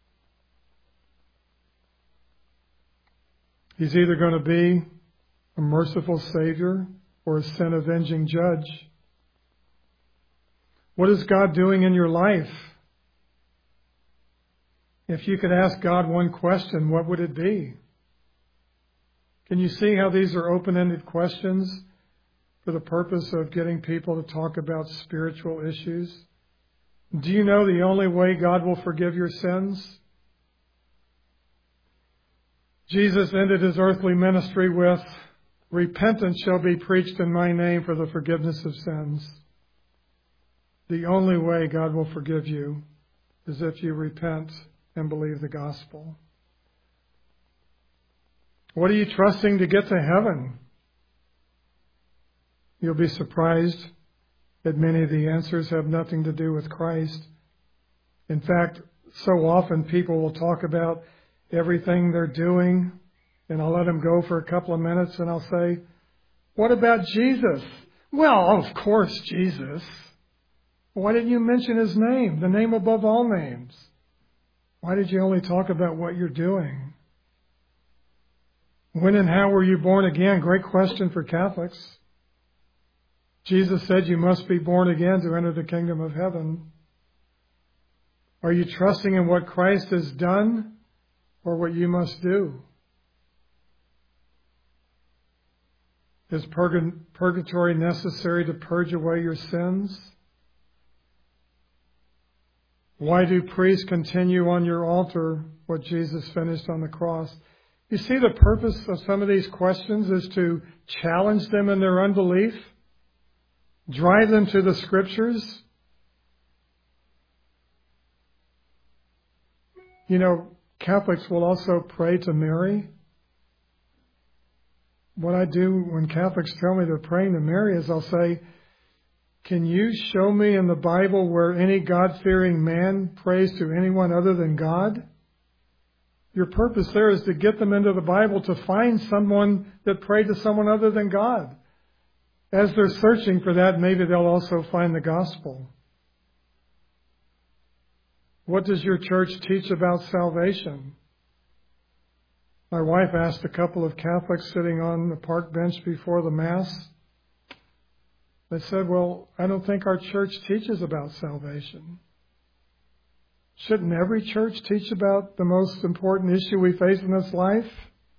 He's either going to be a merciful Savior or a sin-avenging judge. What is God doing in your life? If you could ask God one question, what would it be? Can you see how these are open-ended questions for the purpose of getting people to talk about spiritual issues? Do you know the only way God will forgive your sins? Jesus ended His earthly ministry with, repentance shall be preached in my name for the forgiveness of sins. The only way God will forgive you is if you repent and believe the gospel. What are you trusting to get to heaven? You'll be surprised that many of the answers have nothing to do with Christ. In fact, so often people will talk about everything they're doing, and I'll let them go for a couple of minutes, and I'll say, what about Jesus? Well, of course, Jesus. Why didn't you mention His name, the name above all names? Why did you only talk about what you're doing? When and how were you born again? Great question for Catholics. Jesus said you must be born again to enter the kingdom of heaven. Are you trusting in what Christ has done or what you must do? Is purgatory necessary to purge away your sins? Why do priests continue on your altar what Jesus finished on the cross? You see, the purpose of some of these questions is to challenge them in their unbelief, drive them to the Scriptures. You know, Catholics will also pray to Mary. What I do when Catholics tell me they're praying to Mary is I'll say, can you show me in the Bible where any God-fearing man prays to anyone other than God? Your purpose there is to get them into the Bible to find someone that prayed to someone other than God. As they're searching for that, maybe they'll also find the gospel. What does your church teach about salvation? My wife asked a couple of Catholics sitting on the park bench before the Mass. They said, well, I don't think our church teaches about salvation. Shouldn't every church teach about the most important issue we face in this life?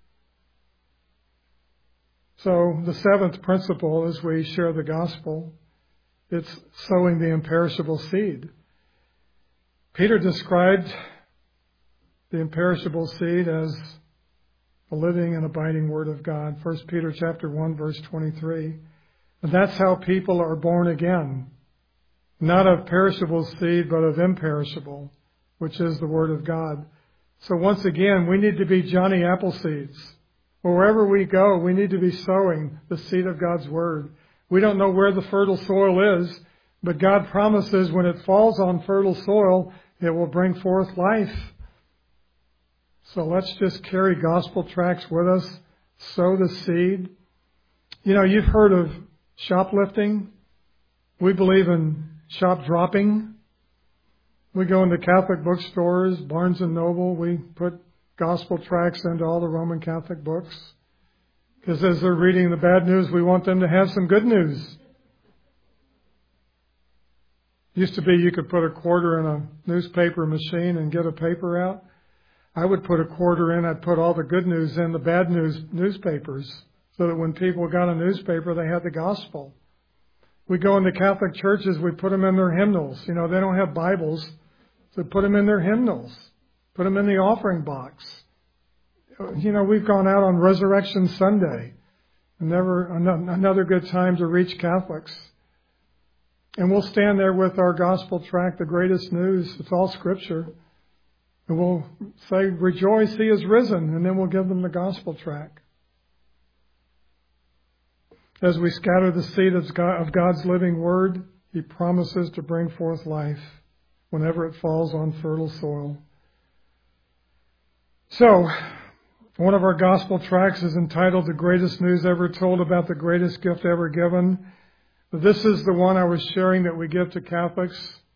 So the seventh principle as we share the gospel, it's sowing the imperishable seed. Peter described the imperishable seed as the living and abiding Word of God. First Peter chapter one, verse twenty-three. And that's how people are born again. Not of perishable seed, but of imperishable, which is the Word of God. So once again, we need to be Johnny Appleseeds. Wherever we go, we need to be sowing the seed of God's Word. We don't know where the fertile soil is, but God promises when it falls on fertile soil, it will bring forth life. So let's just carry gospel tracts with us, sow the seed. You know, you've heard of shoplifting. We believe in shop dropping. We go into Catholic bookstores, Barnes and Noble. We put gospel tracts into all the Roman Catholic books. Because as they're reading the bad news, we want them to have some good news. Used to be you could put a quarter in a newspaper machine and get a paper out. I would put a quarter in, I'd put all the good news in the bad news newspapers so that when people got a newspaper, they had the gospel. We go into Catholic churches, we put them in their hymnals. You know, they don't have Bibles, so put them in their hymnals. Put them in the offering box. You know, we've gone out on Resurrection Sunday. Never another good time to reach Catholics. And we'll stand there with our gospel tract, the greatest news. It's all Scripture. And we'll say, rejoice, He is risen. And then we'll give them the gospel tract. As we scatter the seed of God's living Word, He promises to bring forth life whenever it falls on fertile soil. So, one of our gospel tracts is entitled The Greatest News Ever Told About the Greatest Gift Ever Given. This is the one I was sharing that we give to Catholics.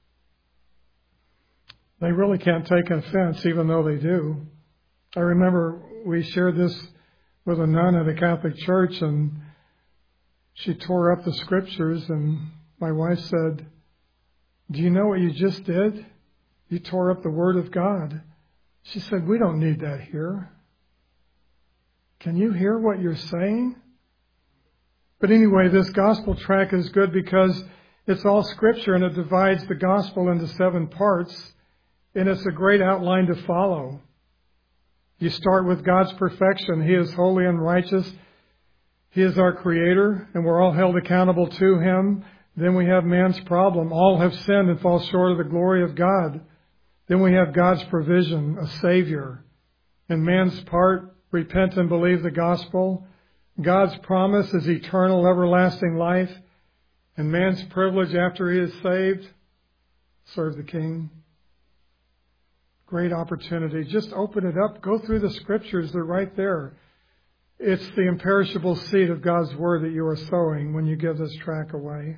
They really can't take offense, even though they do. I remember we shared this with a nun at a Catholic church, and she tore up the Scriptures, and my wife said, do you know what you just did? You tore up the Word of God. She said, we don't need that here. Can you hear what you're saying? But anyway, this gospel tract is good because it's all Scripture and it divides the gospel into seven parts, and it's a great outline to follow. You start with God's perfection. He is holy and righteous. He is our Creator, and we're all held accountable to Him. Then we have man's problem. All have sinned and fall short of the glory of God. Then we have God's provision, a Savior. And man's part, repent and believe the gospel. God's promise is eternal, everlasting life. And man's privilege after he is saved, serve the King. Great opportunity. Just open it up. Go through the Scriptures. They're right there. It's the imperishable seed of God's Word that you are sowing when you give this tract away.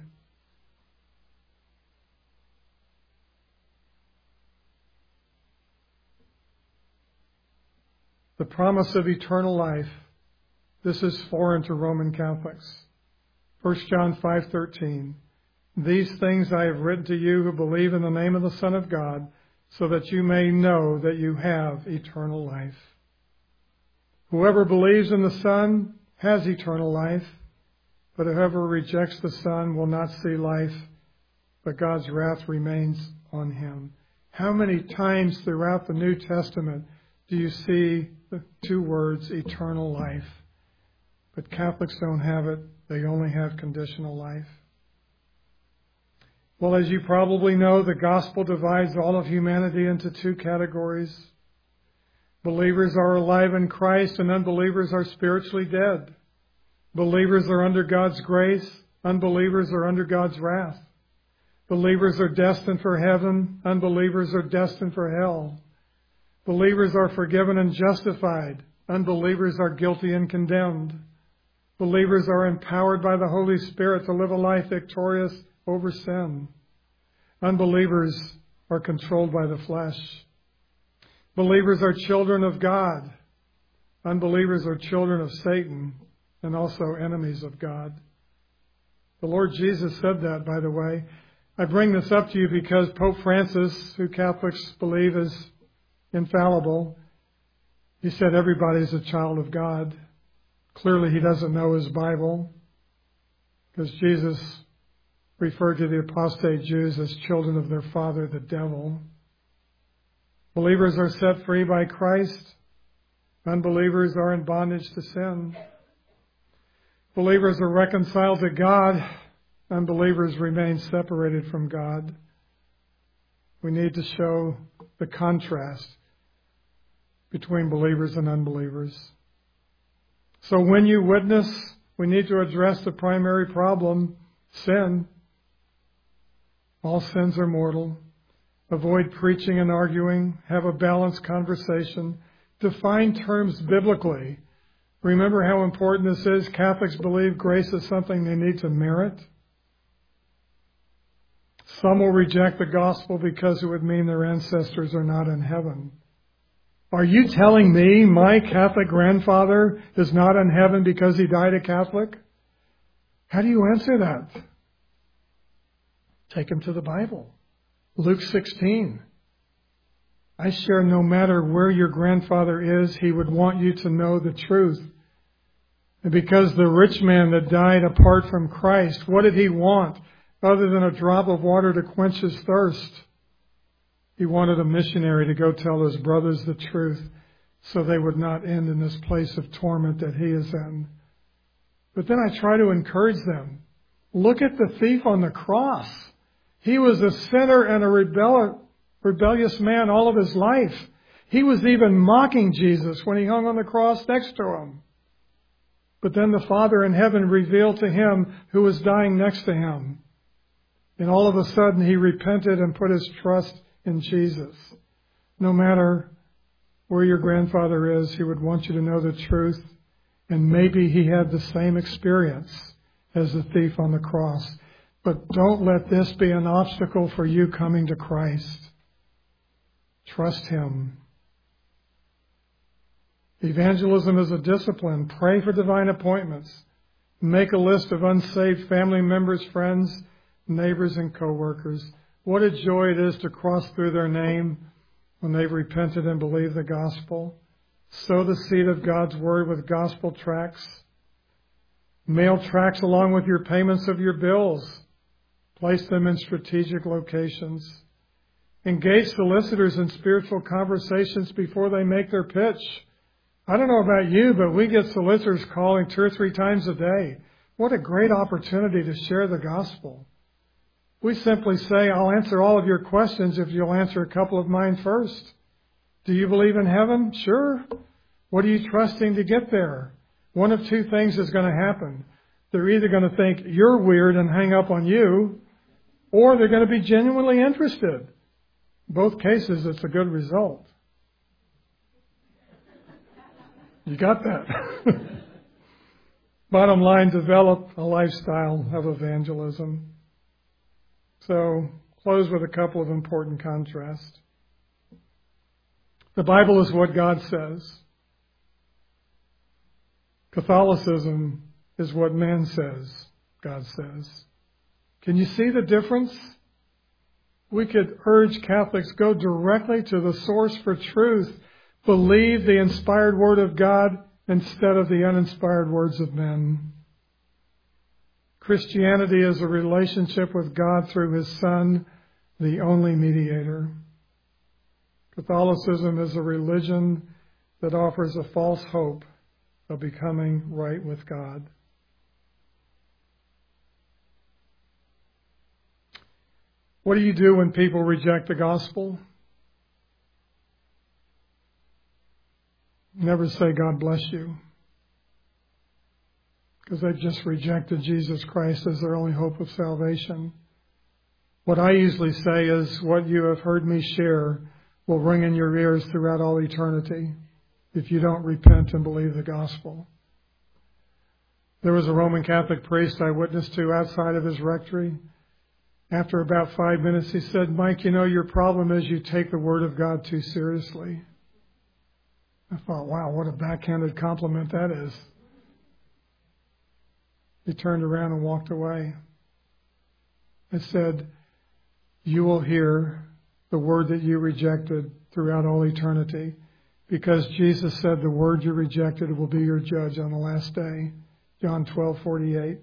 The promise of eternal life. This is foreign to Roman Catholics. First John five thirteen. These things I have written to you who believe in the name of the Son of God, so that you may know that you have eternal life. Whoever believes in the Son has eternal life, but whoever rejects the Son will not see life, but God's wrath remains on him. How many times throughout the New Testament do you see the two words, eternal life? But Catholics don't have it. They only have conditional life. Well, as you probably know, the gospel divides all of humanity into two categories. Believers are alive in Christ and unbelievers are spiritually dead. Believers are under God's grace. Unbelievers are under God's wrath. Believers are destined for heaven. Unbelievers are destined for hell. Believers are forgiven and justified. Unbelievers are guilty and condemned. Believers are empowered by the Holy Spirit to live a life victorious over sin. Unbelievers are controlled by the flesh. Believers are children of God. Unbelievers are children of Satan and also enemies of God. The Lord Jesus said that, by the way. I bring this up to you because Pope Francis, who Catholics believe is infallible, he said everybody is a child of God. Clearly he doesn't know his Bible, because Jesus referred to the apostate Jews as children of their father, the devil. Believers are set free by Christ. Unbelievers are in bondage to sin. Believers are reconciled to God. Unbelievers remain separated from God. We need to show the contrast between believers and unbelievers. So when you witness, we need to address the primary problem, sin. All sins are mortal. Avoid preaching and arguing. Have a balanced conversation. Define terms biblically. Remember how important this is. Catholics believe grace is something they need to merit. Some will reject the gospel because it would mean their ancestors are not in heaven. Are you telling me my Catholic grandfather is not in heaven because he died a Catholic? How do you answer that? Take him to the Bible. Luke sixteen. I share no matter where your grandfather is, he would want you to know the truth. And because the rich man that died apart from Christ, what did he want other than a drop of water to quench his thirst? He wanted a missionary to go tell his brothers the truth so they would not end in this place of torment that he is in. But then I try to encourage them. Look at the thief on the cross. He was a sinner and a rebel, rebellious man all of his life. He was even mocking Jesus when he hung on the cross next to him. But then the Father in heaven revealed to him who was dying next to him. And all of a sudden he repented and put his trust in Jesus. No matter where your grandfather is, he would want you to know the truth. And maybe he had the same experience as the thief on the cross. But don't let this be an obstacle for you coming to Christ. Trust him. Evangelism is a discipline. Pray for divine appointments. Make a list of unsaved family members, friends, neighbors, and co-workers. What a joy it is to cross through their name when they've repented and believed the gospel. Sow the seed of God's word with gospel tracts. Mail tracts along with your payments of your bills. Place them in strategic locations. Engage solicitors in spiritual conversations before they make their pitch. I don't know about you, but we get solicitors calling two or three times a day. What a great opportunity to share the gospel. We simply say, I'll answer all of your questions if you'll answer a couple of mine first. Do you believe in heaven? Sure. What are you trusting to get there? One of two things is going to happen. They're either going to think you're weird and hang up on you, or they're going to be genuinely interested. Both cases, it's a good result. You got that? Bottom line, develop a lifestyle of evangelism. So, close with a couple of important contrasts. The Bible is what God says. Catholicism is what man says, God says. Can you see the difference? We could urge Catholics, go directly to the source for truth. Believe the inspired word of God instead of the uninspired words of men. Christianity is a relationship with God through His Son, the only mediator. Catholicism is a religion that offers a false hope of becoming right with God. What do you do when people reject the gospel? Never say, God bless you, because they've just rejected Jesus Christ as their only hope of salvation. What I usually say is, what you have heard me share will ring in your ears throughout all eternity if you don't repent and believe the gospel. There was a Roman Catholic priest I witnessed to outside of his rectory. After about five minutes, he said, Mike, you know, your problem is you take the Word of God too seriously. I thought, wow, what a backhanded compliment that is. He turned around and walked away. I said, you will hear the word that you rejected throughout all eternity, because Jesus said the word you rejected will be your judge on the last day. John twelve forty-eight.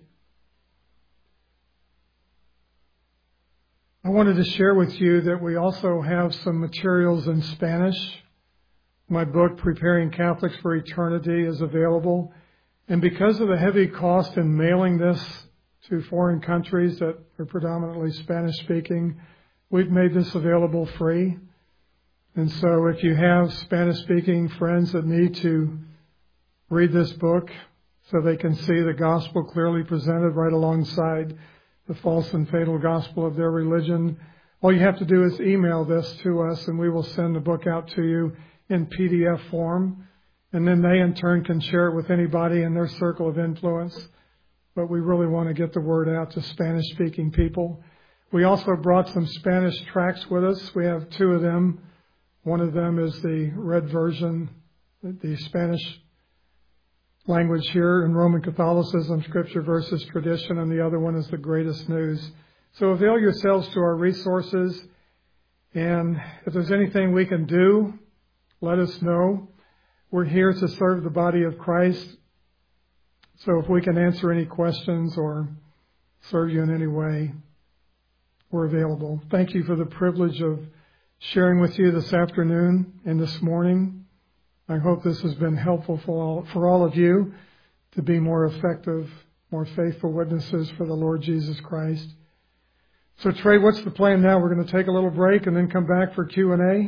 I wanted to share with you that we also have some materials in Spanish. My book, Preparing Catholics for Eternity, is available. And because of the heavy cost in mailing this to foreign countries that are predominantly Spanish-speaking, we've made this available free. And so if you have Spanish-speaking friends that need to read this book so they can see the gospel clearly presented right alongside the false and fatal gospel of their religion, all you have to do is email this to us and we will send the book out to you in P D F form. And then they in turn can share it with anybody in their circle of influence. But we really want to get the word out to Spanish-speaking people. We also brought some Spanish tracts with us. We have two of them. One of them is the red version, the Spanish language here in Roman Catholicism, Scripture versus Tradition, and the other one is the Greatest News. So avail yourselves to our resources, and if there's anything we can do, let us know. We're here to serve the body of Christ, so if we can answer any questions or serve you in any way, we're available. Thank you for the privilege of sharing with you this afternoon and this morning. I hope this has been helpful for all, for all of you to be more effective, more faithful witnesses for the Lord Jesus Christ. So Trey, what's the plan now? We're going to take a little break and then come back for Q and A.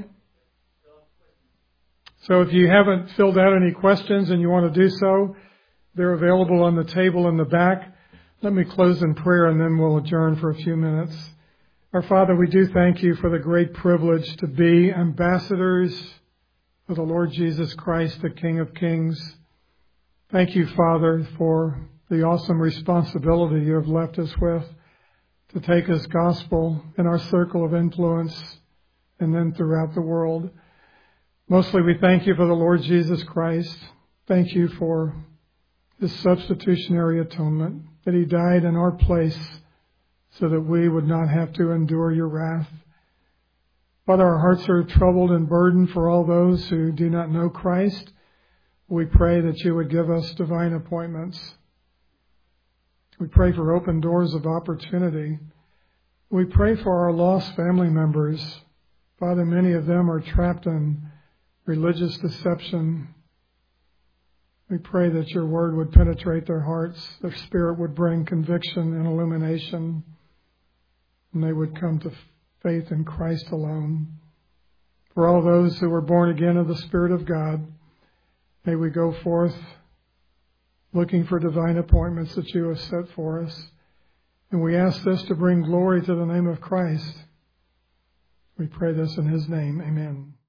So if you haven't filled out any questions and you want to do so, they're available on the table in the back. Let me close in prayer and then we'll adjourn for a few minutes. Our Father, we do thank you for the great privilege to be ambassadors for the Lord Jesus Christ, the King of Kings. Thank you, Father, for the awesome responsibility you have left us with to take this gospel in our circle of influence and then throughout the world. Mostly we thank you for the Lord Jesus Christ. Thank you for this substitutionary atonement, that he died in our place so that we would not have to endure your wrath. Father, our hearts are troubled and burdened for all those who do not know Christ. We pray that you would give us divine appointments. We pray for open doors of opportunity. We pray for our lost family members. Father, many of them are trapped in religious deception. We pray that your word would penetrate their hearts, their spirit would bring conviction and illumination, and they would come to faith in Christ alone. For all those who were born again of the Spirit of God, may we go forth looking for divine appointments that you have set for us. And we ask this to bring glory to the name of Christ. We pray this in his name. Amen.